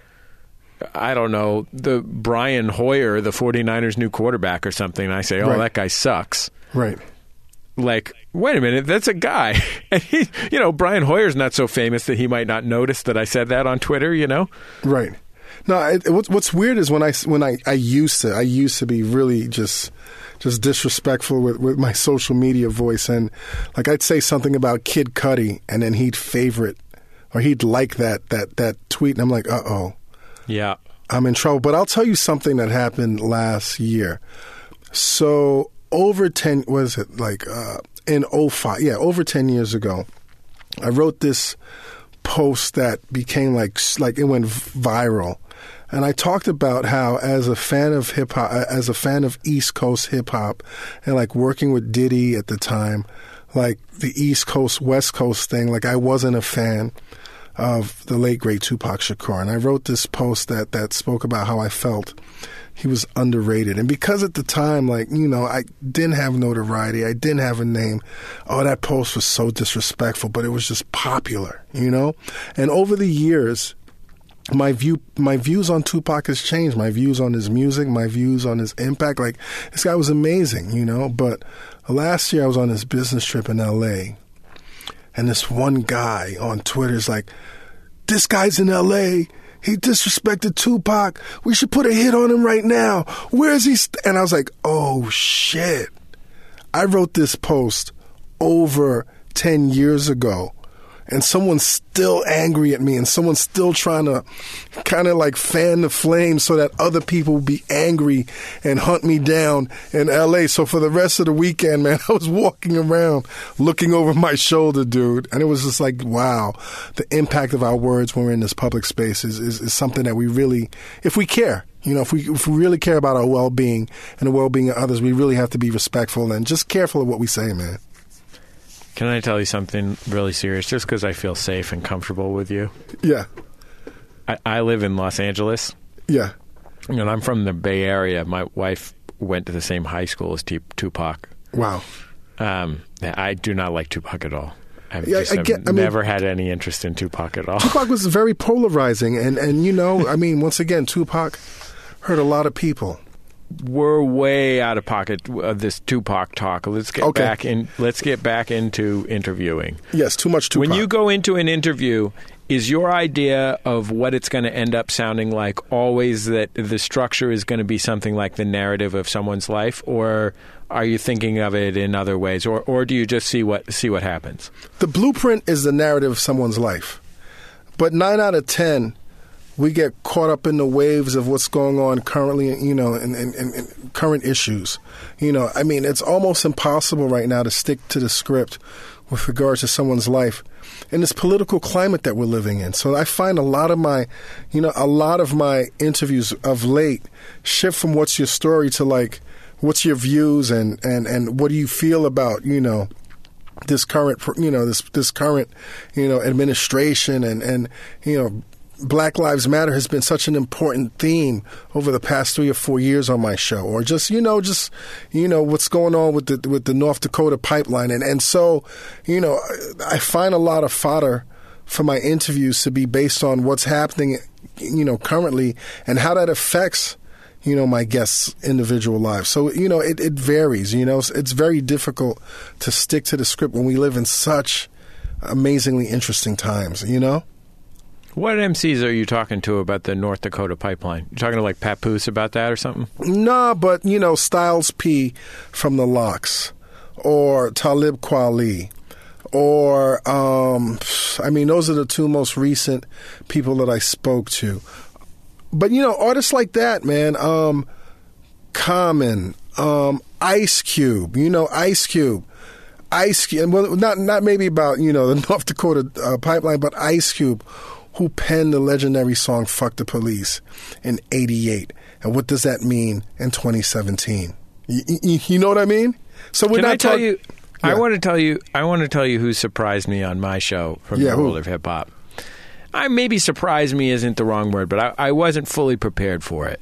I don't know, the Brian Hoyer, the 49ers new quarterback or something, and I say, oh,
Right.
that guy sucks.
Right.
Like, wait a minute, that's a guy. And he, you know, Brian Hoyer's not so famous that he might not notice that I said that on Twitter, you know?
Right. No, it, what's, what's weird is when I when I, I used to I used to be really just just disrespectful with, with my social media voice, and like I'd say something about Kid Cudi, and then he'd favorite or he'd like that that that tweet, and I'm like, uh oh,
yeah,
I'm in trouble. But I'll tell you something that happened last year. So over ten, was it like uh, in oh five? Yeah, over ten years ago, I wrote this post that became like like it went viral. And I talked about how, as a fan of hip hop, as a fan of East Coast hip hop, and like working with Diddy at the time, like the East Coast West Coast thing, like I wasn't a fan of the late great Tupac Shakur. And I wrote this post that that spoke about how I felt he was underrated. And because at the time, like, you know, I didn't have notoriety, I didn't have a name. Oh, that post was so disrespectful, but it was just popular, you know. And over the years, My view, my views on Tupac has changed. My views on his music, my views on his impact. Like, this guy was amazing, you know. But last year I was on this business trip in L A, and this one guy on Twitter is like, "This guy's in L A. He disrespected Tupac. We should put a hit on him right now. Where is he?" St-? And I was like, "Oh shit!" I wrote this post over ten years ago. And someone's still angry at me, and someone's still trying to kind of like fan the flames so that other people will be angry and hunt me down in L A. So for the rest of the weekend, man, I was walking around looking over my shoulder, dude. And it was just like, wow, the impact of our words when we're in this public space is, is, is something that we really, if we care, you know, if we if we really care about our well-being and the well-being of others, we really have to be respectful and just careful of what we say, man.
Can I tell you something really serious, just because I feel safe and comfortable with you?
Yeah.
I, I live in Los Angeles.
Yeah.
And I'm from the Bay Area. My wife went to the same high school as T- Tupac.
Wow.
Um, I do not like Tupac at all. I've
Yeah,
just
I
have
get- I mean-
never had any interest in Tupac at all.
Tupac was very polarizing, and, and you know, I mean, once again, Tupac hurt a lot of people.
We're way out of pocket of this Tupac talk. Let's get
Okay.
back in. Let's get back into interviewing.
Yes, too much Tupac.
When you go into an interview, is your idea of what it's going to end up sounding like always that the structure is going to be something like the narrative of someone's life, or are you thinking of it in other ways, or or do you just see what see what happens?
The blueprint is the narrative of someone's life, but nine out of ten, we get caught up in the waves of what's going on currently, you know, in, in, in, in current issues. You know, I mean, it's almost impossible right now to stick to the script with regards to someone's life in this political climate that we're living in. So I find a lot of my, you know, a lot of my interviews of late shift from what's your story to like, what's your views and, and, and what do you feel about, you know, this current, you know, this, this current, you know, administration and, and, you know, Black Lives Matter has been such an important theme over the past three or four years on my show, or just, you know, just, you know, what's going on with the with the North Dakota pipeline. And, and so, you know, I find a lot of fodder for my interviews to be based on what's happening, you know, currently and how that affects, you know, my guests' individual lives. So, you know, it, it varies, you know, it's very difficult to stick to the script when we live in such amazingly interesting times, you know?
What M Cs are you talking to about the North Dakota pipeline? You talking to like Papoose about that or something?
Nah, but, you know, Styles P from the Lox, or Talib Kweli, or, um, I mean, those are the two most recent people that I spoke to. But, you know, artists like that, man, um, Common, um, Ice Cube, you know, Ice Cube. Ice Cube, well, not, not maybe about, you know, the North Dakota uh, pipeline, but Ice Cube, who penned the legendary song Fuck the Police in eighty-eight. And what does that mean in twenty seventeen? You, you, you know what I mean? So we're
Can
not
I tell
talk-
you?
Yeah.
I want to tell you. I want to tell you who surprised me on my show from
Yeah,
the
who?
world of hip hop. I maybe surprised me isn't the wrong word, but I, I wasn't fully prepared for it.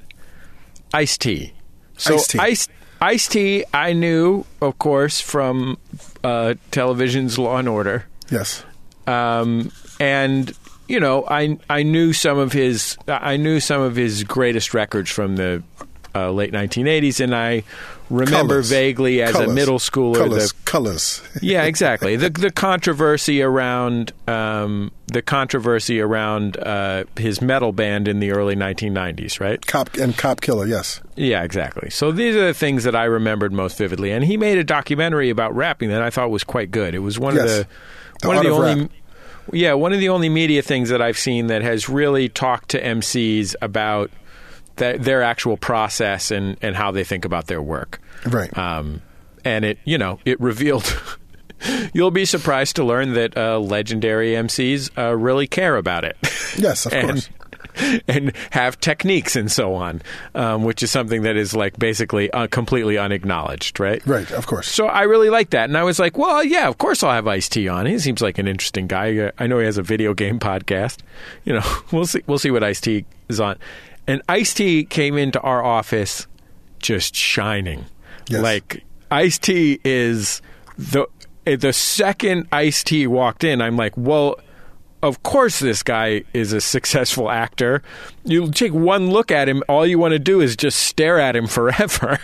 Ice-T. So
Ice-T.
Ice Ice-T, I knew, of course, from uh, television's Law and Order.
Yes.
Um, and you know, I I knew some of his I knew some of his greatest records from the uh, late nineteen eighties, and I remember
Colors.
vaguely as
Colors.
a middle schooler.
Colors.
The,
Colors.
yeah, exactly. The the controversy around um, the controversy around uh, his metal band in the early nineteen nineties, right?
Cop and Cop Killer, yes.
Yeah, exactly. So these are the things that I remembered most vividly. And he made a documentary about rapping that I thought was quite good. It was one
Yes.
of the
The
one
Art
of the
of
only
Rap.
yeah one of the only media things that I've seen that has really talked to M Cs about th- their actual process and, and how they think about their work.
Right.
Um, and it you know it revealed. You'll be surprised to learn that uh, legendary M Cs uh, really care about it.
Yes, of
and,
course.
And have techniques and so on, um, which is something that is like basically uh, completely unacknowledged, right?
Right, of course.
So I really like that, and I was like, well, yeah, of course I'll have Ice-T on. He seems like an interesting guy. I know he has a video game podcast. You know, we'll see. We'll see what Ice-T is on. And Ice-T came into our office just shining.
Yes.
Like Ice-T is the the second Ice-T walked in, I'm like, well. Of course this guy is a successful actor. You take one look at him, all you want to do is just stare at him forever.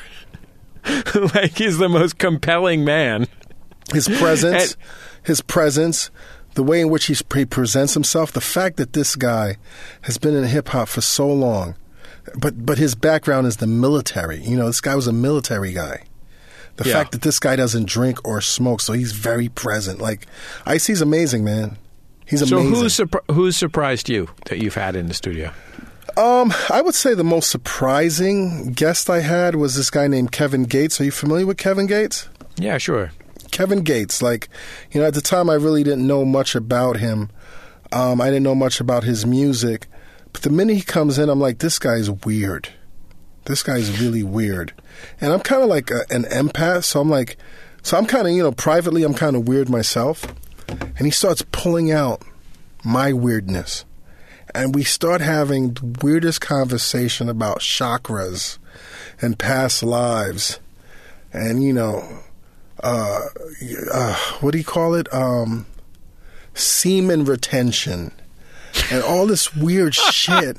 Like he's the most compelling man.
His presence,
And-
his presence, the way in which he's, he presents himself, the fact that this guy has been in hip-hop for so long, but but his background is the military. You know, this guy was a military guy. The
Yeah.
fact that this guy doesn't drink or smoke, so he's very present. Like, Ice-T's amazing, man. He's
So
amazing.
who's surpri- who's surprised you that you've had in the studio?
Um, I would say the most surprising guest I had was this guy named Kevin Gates. Are you familiar with Kevin Gates?
Yeah, sure.
Kevin Gates, like, you know, at the time I really didn't know much about him. Um, I didn't know much about his music. But the minute he comes in, I'm like, this guy's weird. This guy's really weird. And I'm kind of like a, an empath, so I'm like, so I'm kind of, you know, privately, I'm kind of weird myself. And he starts pulling out my weirdness. And we start having the weirdest conversation about chakras and past lives. And, you know, uh, uh, what do you call it? Um, semen retention. And all this weird shit.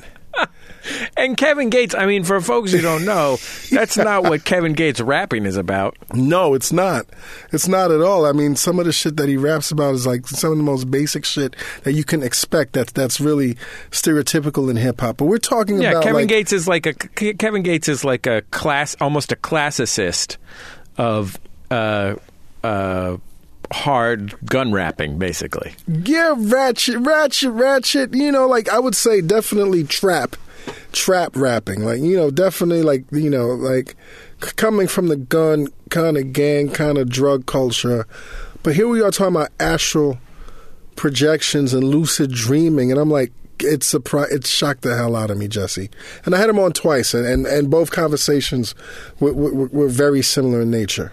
And Kevin Gates, I mean, for folks who don't know, that's not what Kevin Gates rapping is about.
No, it's not. It's not at all. I mean, some of the shit that he raps about is like some of the most basic shit that you can expect. That's that's really stereotypical in hip hop. But we're talking
Yeah,
about
Kevin
like,
Gates is like a Kevin Gates is like a class, almost a classicist of uh, uh, hard gun rapping, basically.
yeah, ratchet, ratchet, ratchet. You know, like I would say, definitely trap. Trap rapping, like, you know, definitely like, you know, like c- coming from the gun kind of gang kind of drug culture. But here we are talking about astral projections and lucid dreaming, and I'm like, it's surpri- it shocked the hell out of me, Jesse. And I had him on twice, and, and, and both conversations were, were, were very similar in nature.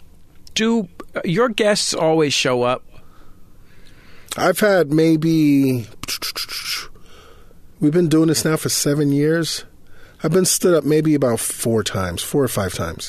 Do your guests always show up?
I've had maybe... We've been doing this now for seven years. I've been stood up maybe about four times, four or five times.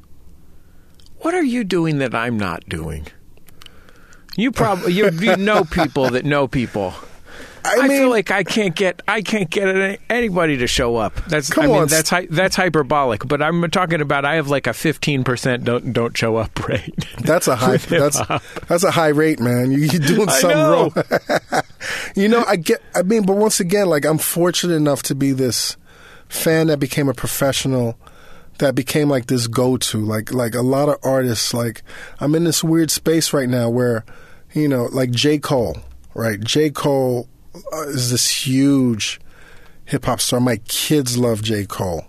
What are you doing that I'm not doing? You probably you, you know people that know people.
I,
I,
mean,
feel like I can't get I can't get any, anybody to show up. That's
Come
I mean
on.
that's hy- that's hyperbolic. But I'm talking about I have like a fifteen percent don't don't show up rate.
that's a high that's that's a high rate, man. You, you're doing
I
something
know.
wrong. You know, I get. I mean, but once again, like I'm fortunate enough to be this fan that became a professional, that became like this go-to. Like like a lot of artists. Like I'm in this weird space right now where, you know, like J. Cole, right? J. Cole uh, is this huge hip hop star. My kids love J. Cole,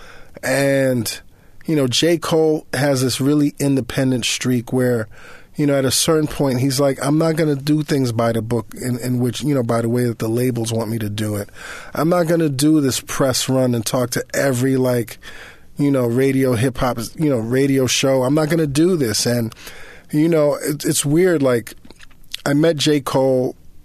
and you know, J. Cole has this really independent streak where, you know, at a certain point, he's like, I'm not going to do things by the book in, in which, you know, by the way that the labels want me to do it. I'm not going to do this press run and talk to every, like, you know, radio hip hop, you know, radio show. I'm not going to do this. And, you know, it, it's weird. Like, I met J. Cole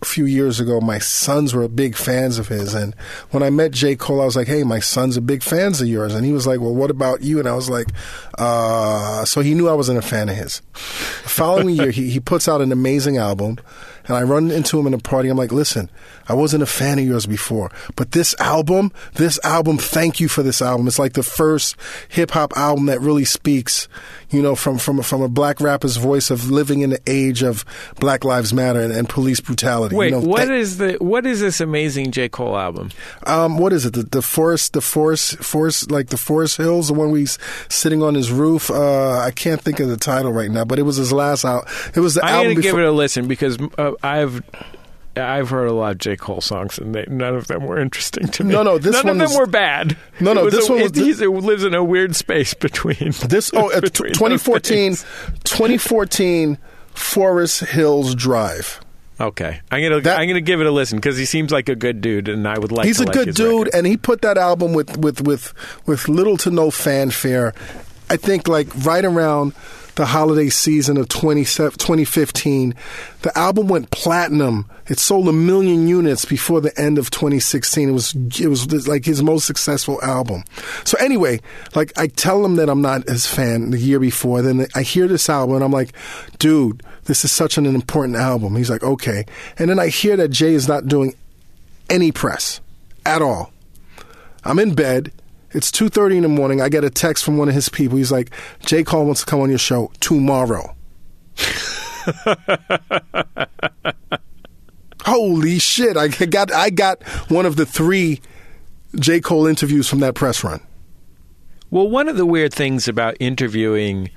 few years ago, my sons were big fans of his. And when I met J. Cole, I was like, hey, my sons are big fans of yours. And he was like, well, what about you? And I was like, uh, so he knew I wasn't a fan of his. The following year, he, he puts out an amazing album. And I run into him in a party. I'm like, listen, I wasn't a fan of yours before, but this album, this album, thank you for this album. It's like the first hip-hop album that really speaks, you know, from, from, from a black rapper's voice of living in the age of Black Lives Matter and, and police brutality.
Wait,
you know,
what
that,
is the what is this amazing J. Cole album?
Um, what is it? The, the forest, the forest, forest, like the Forest Hills, the one where he's sitting on his roof. Uh, I can't think of the title right now, but it was his last album. It was the
I'm
album
gonna
before.
give it a listen because uh, I've. I've heard a lot of J. Cole songs, and they, none of them were interesting to me.
No, no, this
none
one
of them
was,
were bad.
No, no,
it was
this
a,
one was.
It, he's, it lives in a weird space between
this. Oh, uh,
between
twenty fourteen, twenty fourteen, Forest Hills Drive.
Okay, I'm gonna that, I'm gonna give it a listen because he seems like a good dude, and I would like.
He's
to
a
like
good
his
dude,
record.
and he put that album with with with with little to no fanfare. I think like right around the holiday season of twenty fifteen, the album went platinum. It sold a million units before the end of twenty sixteen. It was it was like his most successful album. So anyway, like I tell him that I'm not his fan the year before. Then I hear this album and I'm like, dude, this is such an important album. He's like, okay. And then I hear that Jay is not doing any press at all. I'm in bed. It's two thirty in the morning. I get a text from one of his people. He's like, J. Cole wants to come on your show tomorrow. Holy shit. I got I got one of the three J. Cole interviews from that press run.
Well, one of the weird things about interviewing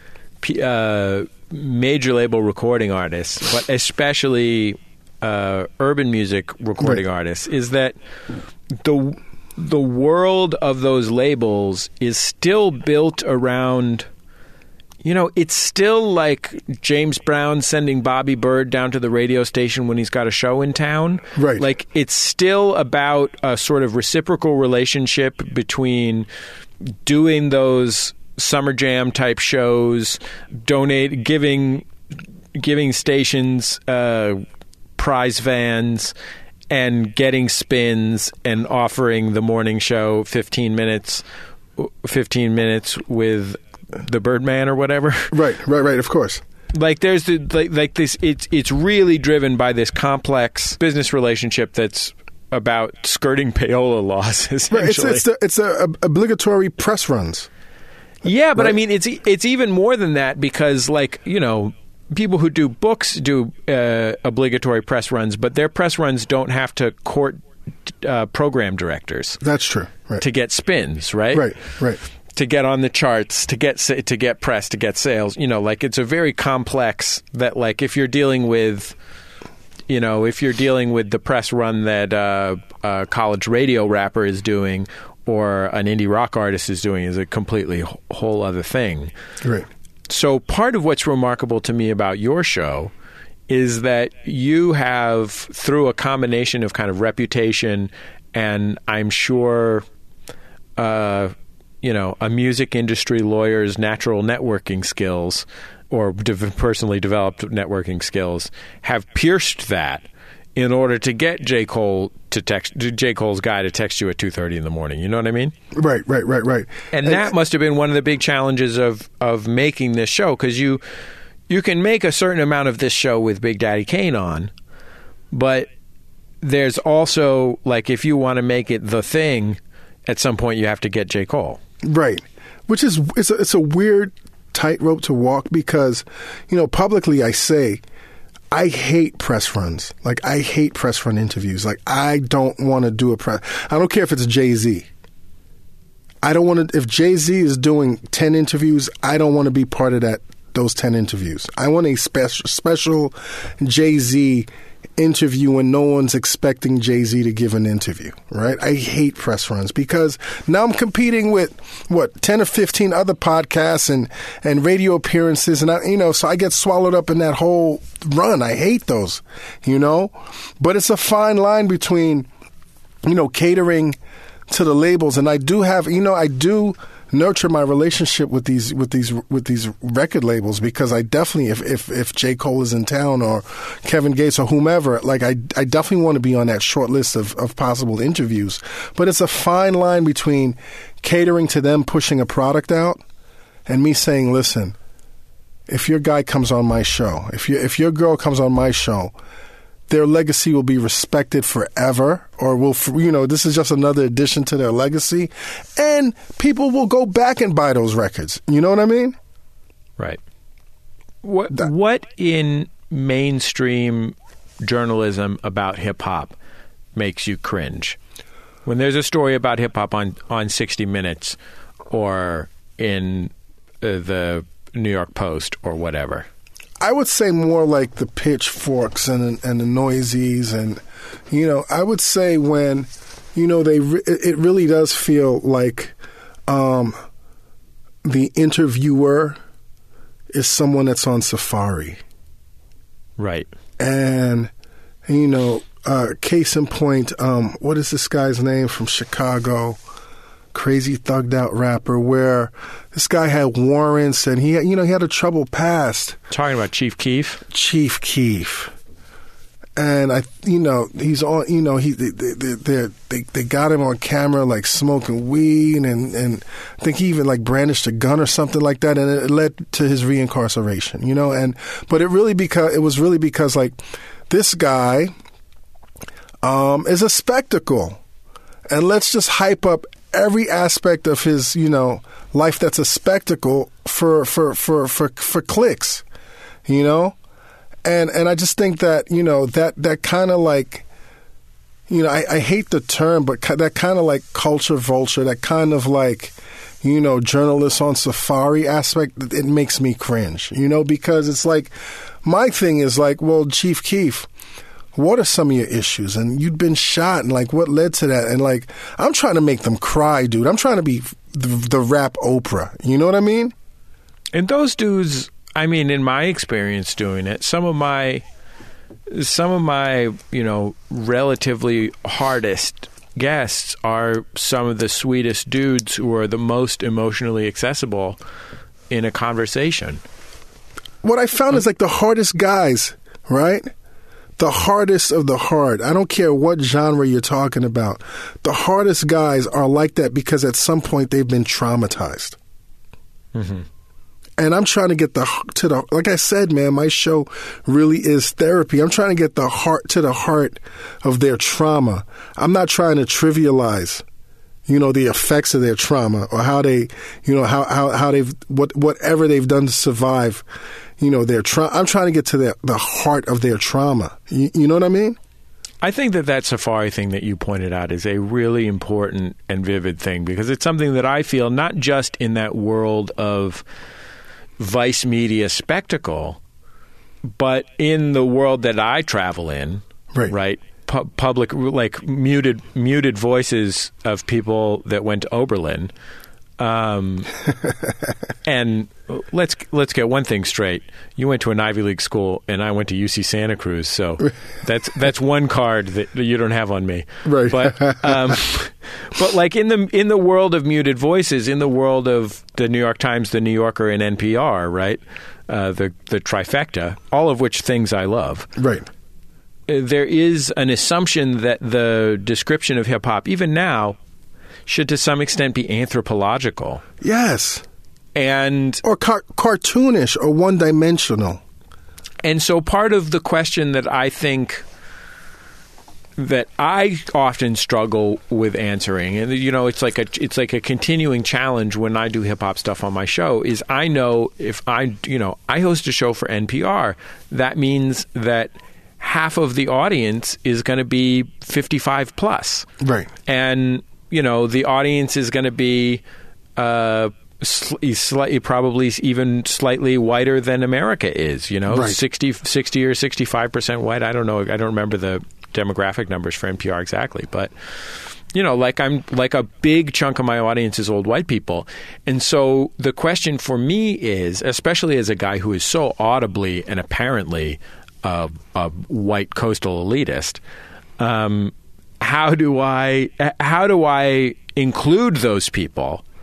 uh, major label recording artists, but especially uh, urban music recording right. artists, is that the... the world of those labels is still built around, you know, it's still like James Brown sending Bobby Bird down to the radio station when he's got a show in town.
Right.
Like, it's still about a sort of reciprocal relationship between doing those Summer Jam type shows, donate, giving, giving stations uh, prize vans, and getting spins and offering the morning show fifteen minutes, fifteen minutes with the Birdman or whatever.
Right, right, right. Of course.
Like there's the, like, like this. It's it's really driven by this complex business relationship that's about skirting payola laws. Essentially,
right, it's it's, the, it's a, a obligatory press runs.
Yeah, but
right?
I mean, it's it's even more than that because, like, you know, people who do books do uh, obligatory press runs, but their press runs don't have to court uh, program directors.
That's true. Right.
To get spins, right?
Right, right.
To get on the charts, to get to get press, to get sales. You know, like it's a very complex that, like, if you're dealing with, you know, if you're dealing with the press run that uh, a college radio rapper is doing or an indie rock artist is doing is a completely whole other thing.
Right.
So part of what's remarkable to me about your show is that you have, through a combination of kind of reputation and I'm sure, uh, you know, a music industry lawyer's natural networking skills or de- personally developed networking skills, have pierced that in order to get J. Cole to text J. Cole's guy to text you at two thirty in the morning. You know what I mean?
Right, right, right, right.
And it's, that must have been one of the big challenges of of making this show, because you you can make a certain amount of this show with Big Daddy Kane on, but there's also, like, if you want to make it the thing, at some point you have to get J. Cole.
Right, which is it's a, it's a weird tightrope to walk because, you know, publicly I say, I hate press runs. Like, I hate press run interviews. Like, I don't want to do a press. I don't care if it's Jay-Z. I don't want to. If Jay-Z is doing ten interviews, I don't want to be part of that. Those ten interviews. I want a special special Jay-Z interview when no one's expecting Jay-Z to give an interview. Right? I hate press runs because now I'm competing with what ten or fifteen other podcasts and and radio appearances, and I, you know, so I get swallowed up in that whole run. I hate those, you know. But it's a fine line between, you know, catering to the labels, and I do have, you know, I do nurture my relationship with these with these with these record labels, because I definitely, if if, if J. Cole is in town or Kevin Gates or whomever, like I I definitely want to be on that short list of, of possible interviews. But it's a fine line between catering to them pushing a product out and me saying, listen, if your guy comes on my show, if you if your girl comes on my show, their legacy will be respected forever, or will, you know, this is just another addition to their legacy, and people will go back and buy those records. You know what I mean?
Right. What that, what in mainstream journalism about hip hop makes you cringe? When there's a story about hip hop on on sixty minutes or in uh, the New York Post or whatever.
I would say more like the pitchforks and and the noisies, and you know, I would say when, you know, they re- it really does feel like um, the interviewer is someone that's on safari,
right?
And you know, uh, case in point, um, what is this guy's name from Chicago? Crazy thugged out rapper, where this guy had warrants and he, you know, he had a troubled past.
Talking about Chief Keef?
Chief Keef. And I, you know, he's on, you know, he, they, they, they, they, they got him on camera, like smoking weed, and, and I think he even like brandished a gun or something like that. And it led to his reincarceration, you know, and, but it really because, it was really because like this guy, um, is a spectacle, and let's just hype up every aspect of his, you know, life that's a spectacle for for for for, for clicks, you know, and and I just think that, you know, that that kind of like, you know, I, I hate the term, but that kind of like culture vulture, that kind of like, you know, journalists on safari aspect, it makes me cringe, you know, because it's like, my thing is like, well, Chief Keef, what are some of your issues? And you'd been shot, and like, what led to that? And like, I'm trying to make them cry, dude. I'm trying to be the, the rap Oprah. You know what I mean?
And those dudes, I mean, in my experience doing it, some of my, some of my, you know, relatively hardest guests are some of the sweetest dudes who are the most emotionally accessible in a conversation.
What I found is like the hardest guys, right? The hardest of the hard. I don't care what genre you're talking about. The hardest guys are like that because at some point they've been traumatized. Mm-hmm. And I'm trying to get the to the like I said, man, my show really is therapy. I'm trying to get the heart to the heart of their trauma. I'm not trying to trivialize, you know, the effects of their trauma or how they, you know, how how, how they've what whatever they've done to survive. You know, their tra- I'm trying to get to the, the heart of their trauma. You, you know what I mean?
I think that that safari thing that you pointed out is a really important and vivid thing, because it's something that I feel not just in that world of Vice media spectacle, but in the world that I travel in,
right?
right? Pu- public, like muted muted voices of people that went to Oberlin. Um, and let's let's get one thing straight. You went to an Ivy League school, and I went to U C Santa Cruz. So that's that's one card that you don't have on me,
right?
But um, but like in the in the world of muted voices, in the world of the New York Times, the New Yorker, and N P R, right? Uh, the the trifecta, all of which things I love,
right?
There is an assumption that the description of hip hop, even now, should to some extent be anthropological.
Yes.
And
or car- cartoonish or one-dimensional.
And so part of the question that I think that I often struggle with answering, and you know, it's like a it's like a continuing challenge when I do hip hop stuff on my show, is I know if I, you know, I host a show for N P R, that means that half of the audience is going to be fifty-five plus.
Right.
And you know, the audience is going to be uh, sl- slightly, probably even slightly whiter than America is, you know,
right.
sixty, sixty or sixty-five percent white. I don't know. I don't remember the demographic numbers for N P R exactly. But, you know, like I'm like a big chunk of my audience is old white people. And so the question for me is, especially as a guy who is so audibly and apparently uh, a white coastal elitist, um, How do I how do I include those people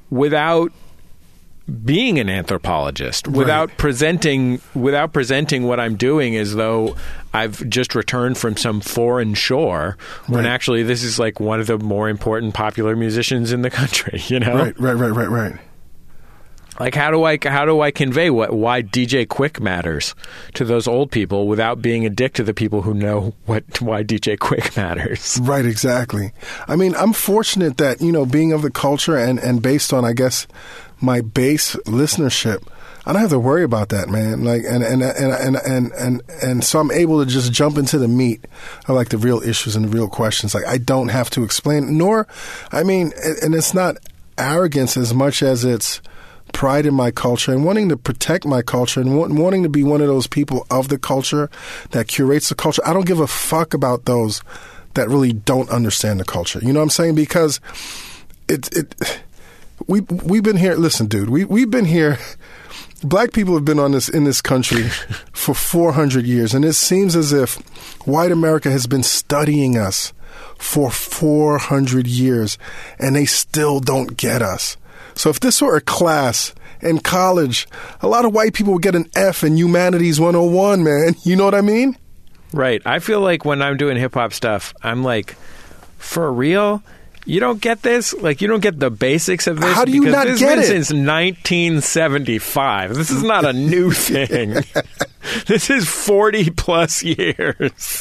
without being an anthropologist, without
Right.
presenting without presenting what I'm doing as though I've just returned from some foreign shore, when
Right.
actually this is like one of the more important popular musicians in the country, you know?
Right, right, right, right, right.
Like, how do I how do I convey what why D J Quick matters to those old people without being a dick to the people who know what why D J Quick matters?
Right, exactly. I mean, I'm fortunate that, you know, being of the culture and, and based on, I guess, my base listenership, I don't have to worry about that, man. Like, and and and and and and, and so I'm able to just jump into the meat of like the real issues and the real questions. Like, I don't have to explain, nor, I mean, and it's not arrogance as much as it's pride in my culture and wanting to protect my culture and wanting to be one of those people of the culture that curates the culture. I don't give a fuck about those that really don't understand the culture. You know what I'm saying? Because it it we we've been here. Listen, dude, we we've been here. Black people have been on this in this country for four hundred years, and it seems as if white America has been studying us for four hundred years, and they still don't get us. So if this were a class in college, a lot of white people would get an F in Humanities one oh one, man. You know what I mean?
Right. I feel like when I'm doing hip-hop stuff, I'm like, for real? You don't get this? Like, you don't get the basics of this?
How do you
because
not
this
get
has been
it?
since nineteen seventy-five. This is not a new thing. This is forty-plus years.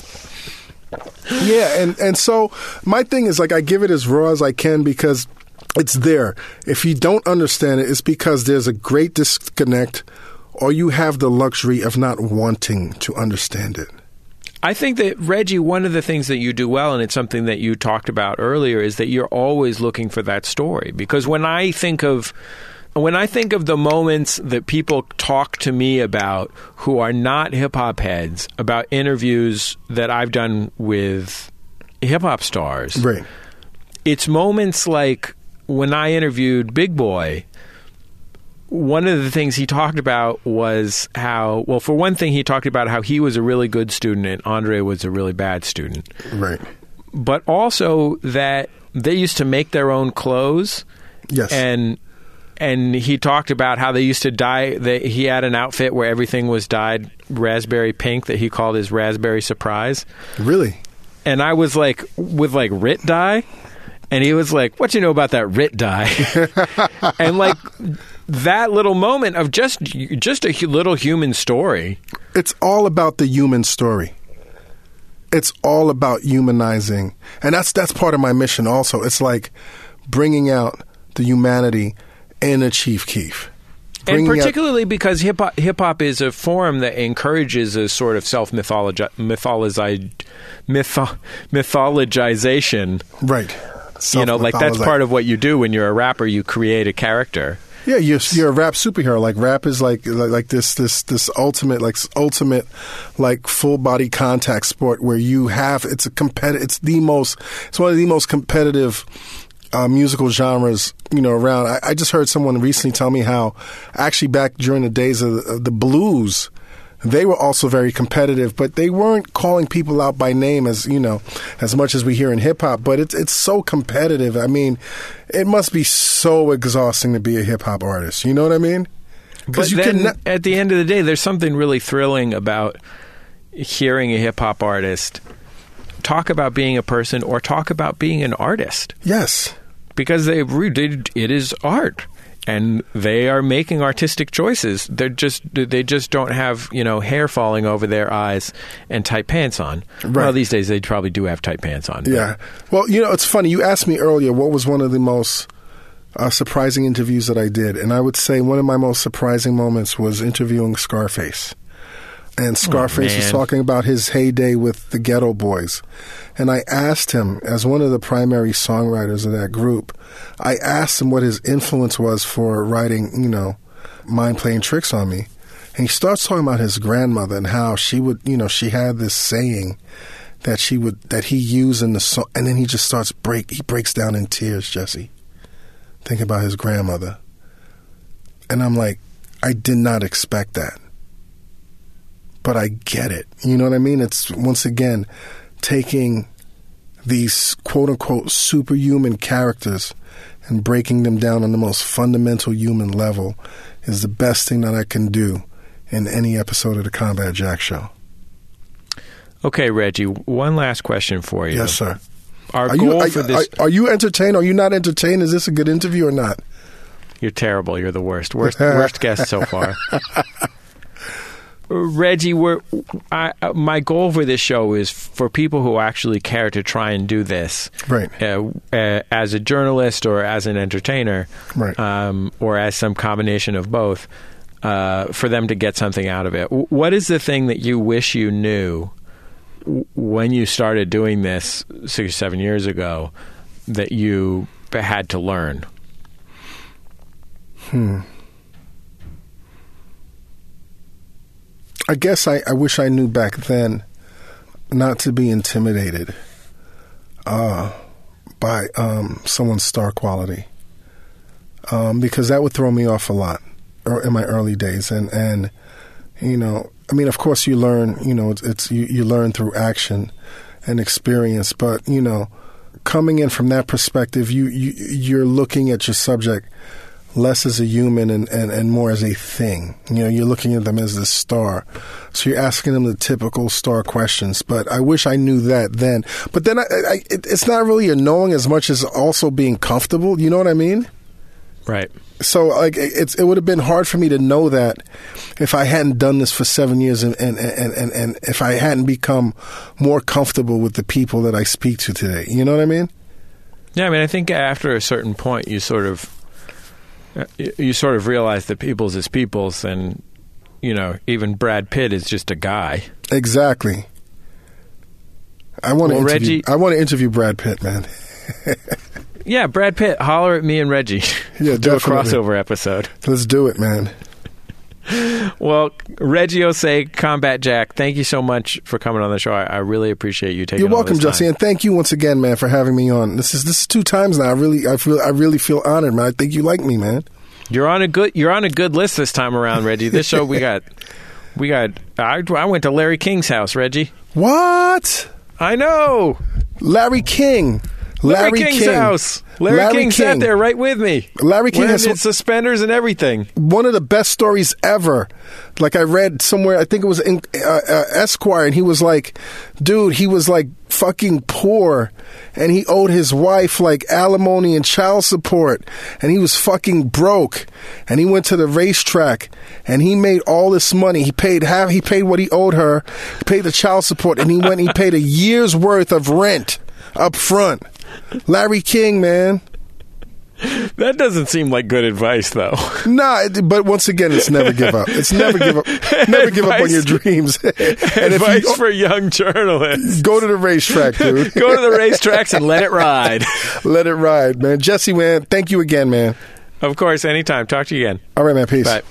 Yeah, and, and so my thing is, like, I give it as raw as I can because it's there. If you don't understand it, it's because there's a great disconnect or you have the luxury of not wanting to understand it.
I think that, Reggie, one of the things that you do well, and it's something that you talked about earlier, is that you're always looking for that story. Because when I think of when I think of the moments that people talk to me about who are not hip-hop heads, about interviews that I've done with hip-hop stars,
Right.
it's moments like when I interviewed Big Boy. One of the things he talked about was how, well, for one thing, he talked about how he was a really good student and Andre was a really bad student.
Right.
But also that they used to make their own clothes.
Yes.
And and he talked about how they used to dye. They, he had an outfit where everything was dyed raspberry pink that he called his Raspberry Surprise.
Really?
And I was like, with like Rit dye? And he was like, what you know about that Rit dye? And like that little moment of just just a hu- little human story.
It's all about the human story. It's all about humanizing. And that's that's part of my mission also. It's like bringing out the humanity in a Chief Keef.
And particularly out- because hip hop hip hop is a form that encourages a sort of self mythologi- mythologi- mytho- mythologization.
Right.
You know, like that's part of what you do when you're a rapper. You create a character.
Yeah, you're you're a rap superhero. Like rap is like like, like this this this ultimate like ultimate like full body contact sport where you have it's a competitive. It's the most. It's one of the most competitive uh, musical genres you know around. I, I just heard someone recently tell me how actually back during the days of the, of the blues, they were also very competitive, but they weren't calling people out by name as you know, as much as we hear in hip hop. But it's it's so competitive. I mean, it must be so exhausting to be a hip hop artist. You know what I mean?
But
you
then,
can,
at the end of the day, there's something really thrilling about hearing a hip hop artist talk about being a person or talk about being an artist.
Yes,
because they it is art. And they are making artistic choices. They're just they just don't have you know hair falling over their eyes and tight pants on.
Right.
Well, these days they probably do have tight pants on.
Yeah. Well, you know, it's funny. You asked me earlier what was one of the most uh, surprising interviews that I did, and I would say one of my most surprising moments was interviewing Scarface. And Scarface
oh,
was talking about his heyday with the Ghetto Boys. And I asked him, as one of the primary songwriters of that group, I asked him what his influence was for writing, you know, Mind Playing Tricks on Me. And he starts talking about his grandmother and how she would, you know, she had this saying that she would, that he used in the song. And then he just starts break, he breaks down in tears, Jesse, thinking about his grandmother. And I'm like, I did not expect that. But I get it. You know what I mean? It's, once again, taking these quote-unquote superhuman characters and breaking them down on the most fundamental human level is the best thing that I can do in any episode of the Combat Jack Show.
Okay, Reggie, one last question for you.
Yes, sir.
Our
are
goal
you, are,
for this...
Are, are you entertained? Are you not entertained? Is this a good interview or not?
You're terrible. You're the worst. Worst, worst guest so far. Reggie, we're, I, my goal for this show is for people who actually care to try and do this,
right?
Uh, uh, as a journalist or as an entertainer,
right?
Um, or as some combination of both, uh, for them to get something out of it. What is the thing that you wish you knew when you started doing this six or seven years ago that you had to learn?
Hmm. I guess I, I wish I knew back then not to be intimidated uh, by um, someone's star quality, um, because that would throw me off a lot in my early days. And, and you know, I mean, of course you learn, you know, it's, it's you, you learn through action and experience, but, you know, coming in from that perspective, you, you, you're looking at your subject less as a human and, and, and more as a thing. You know, you're looking at them as the star. So you're asking them the typical star questions. But I wish I knew that then. But then I, I, it, it's not really a knowing as much as also being comfortable. You know what I mean?
Right.
So like it's, it would have been hard for me to know that if I hadn't done this for seven years and, and, and, and, and if I hadn't become more comfortable with the people that I speak to today. You know what I mean?
Yeah, I mean, I think after a certain point you sort of you sort of realize that people's is people's, and, you know, even Brad Pitt is just a guy.
Exactly. I want to
well,
interview.
Reggie,
I want to interview Brad Pitt, man.
Yeah, Brad Pitt. Holler at me and Reggie.
Yeah,
do
definitely.
a crossover episode.
Let's do it, man.
Well, Reggie Ossé, Combat Jack, thank you so much for coming on the show. I, I really appreciate you taking.
You're
all
welcome,
this
Jesse,
time.
and thank you once again, man, for having me on. This is this is two times now. I really, I feel, I really feel honored, man. I think you like me, man.
You're on a good, you're on a good list this time around, Reggie. This show we got, we got. I, I went to Larry King's house, Reggie.
What?
I know.
Larry King.
Larry,
Larry
King's
King.
house. Larry,
Larry
King,
King
sat there right with me.
Larry King
wearing
has
suspenders and everything.
One of the best stories ever. Like I read somewhere, I think it was in uh, uh, Esquire, and he was like, dude, he was like fucking poor, and he owed his wife like alimony and child support, and he was fucking broke, and he went to the racetrack, and he made all this money. He paid half. He paid what he owed her, he paid the child support, and he went. And he paid a year's worth of rent up front. Larry King, man.
That doesn't seem like good advice, though.
Nah, but once again, it's never give up. It's never give up. Never give up on your dreams. And
advice
if you,
for young journalists.
Go to the racetrack, dude.
Go to the racetracks and let it ride.
Let it ride, man. Jesse, man, thank you again, man.
Of course, anytime. Talk to you again.
All right, man. Peace.
Bye.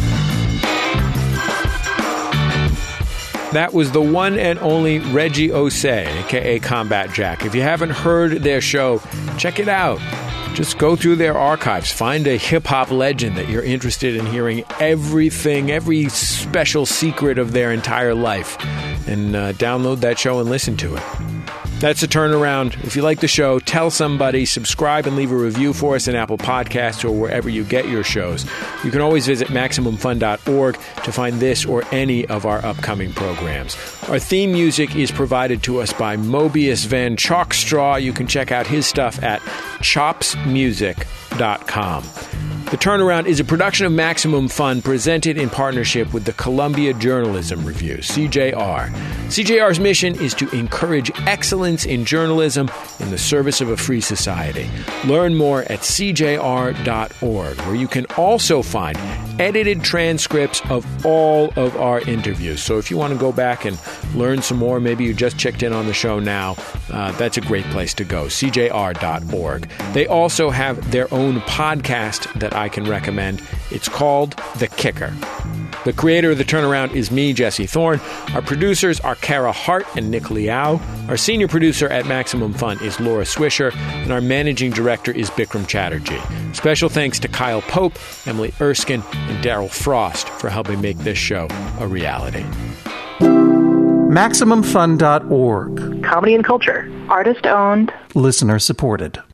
That was the one and only Reggie Ossé, a k a. Combat Jack. If you haven't heard their show, check it out. Just go through their archives. Find a hip-hop legend that you're interested in hearing everything, every special secret of their entire life, and uh, download that show and listen to it. That's a turnaround. If you like the show, tell somebody, subscribe and leave a review for us in Apple Podcasts or wherever you get your shows. You can always visit Maximum Fun dot org to find this or any of our upcoming programs. Our theme music is provided to us by Mobius Van Chalkstraw. You can check out his stuff at chops music dot com. The Turnaround is a production of Maximum Fun presented in partnership with the Columbia Journalism Review, C J R. C J R's mission is to encourage excellence in journalism in the service of a free society. Learn more at c j r dot org, where you can also find edited transcripts of all of our interviews. So if you want to go back and learn some more, maybe you just checked in on the show now, uh, that's a great place to go, c j r dot org. They also have their own podcast that I can recommend. It's called The Kicker. The creator of The Turnaround is me, Jesse Thorne. Our producers are Kara Hart and Nick Liao. Our senior producer at Maximum Fun is Laura Swisher, and our managing director is Bikram Chatterjee. Special thanks to Kyle Pope, Emily Erskine, and Daryl Frost for helping make this show a reality.
Maximum Fun dot org.
Comedy and culture. Artist owned.
Listener supported.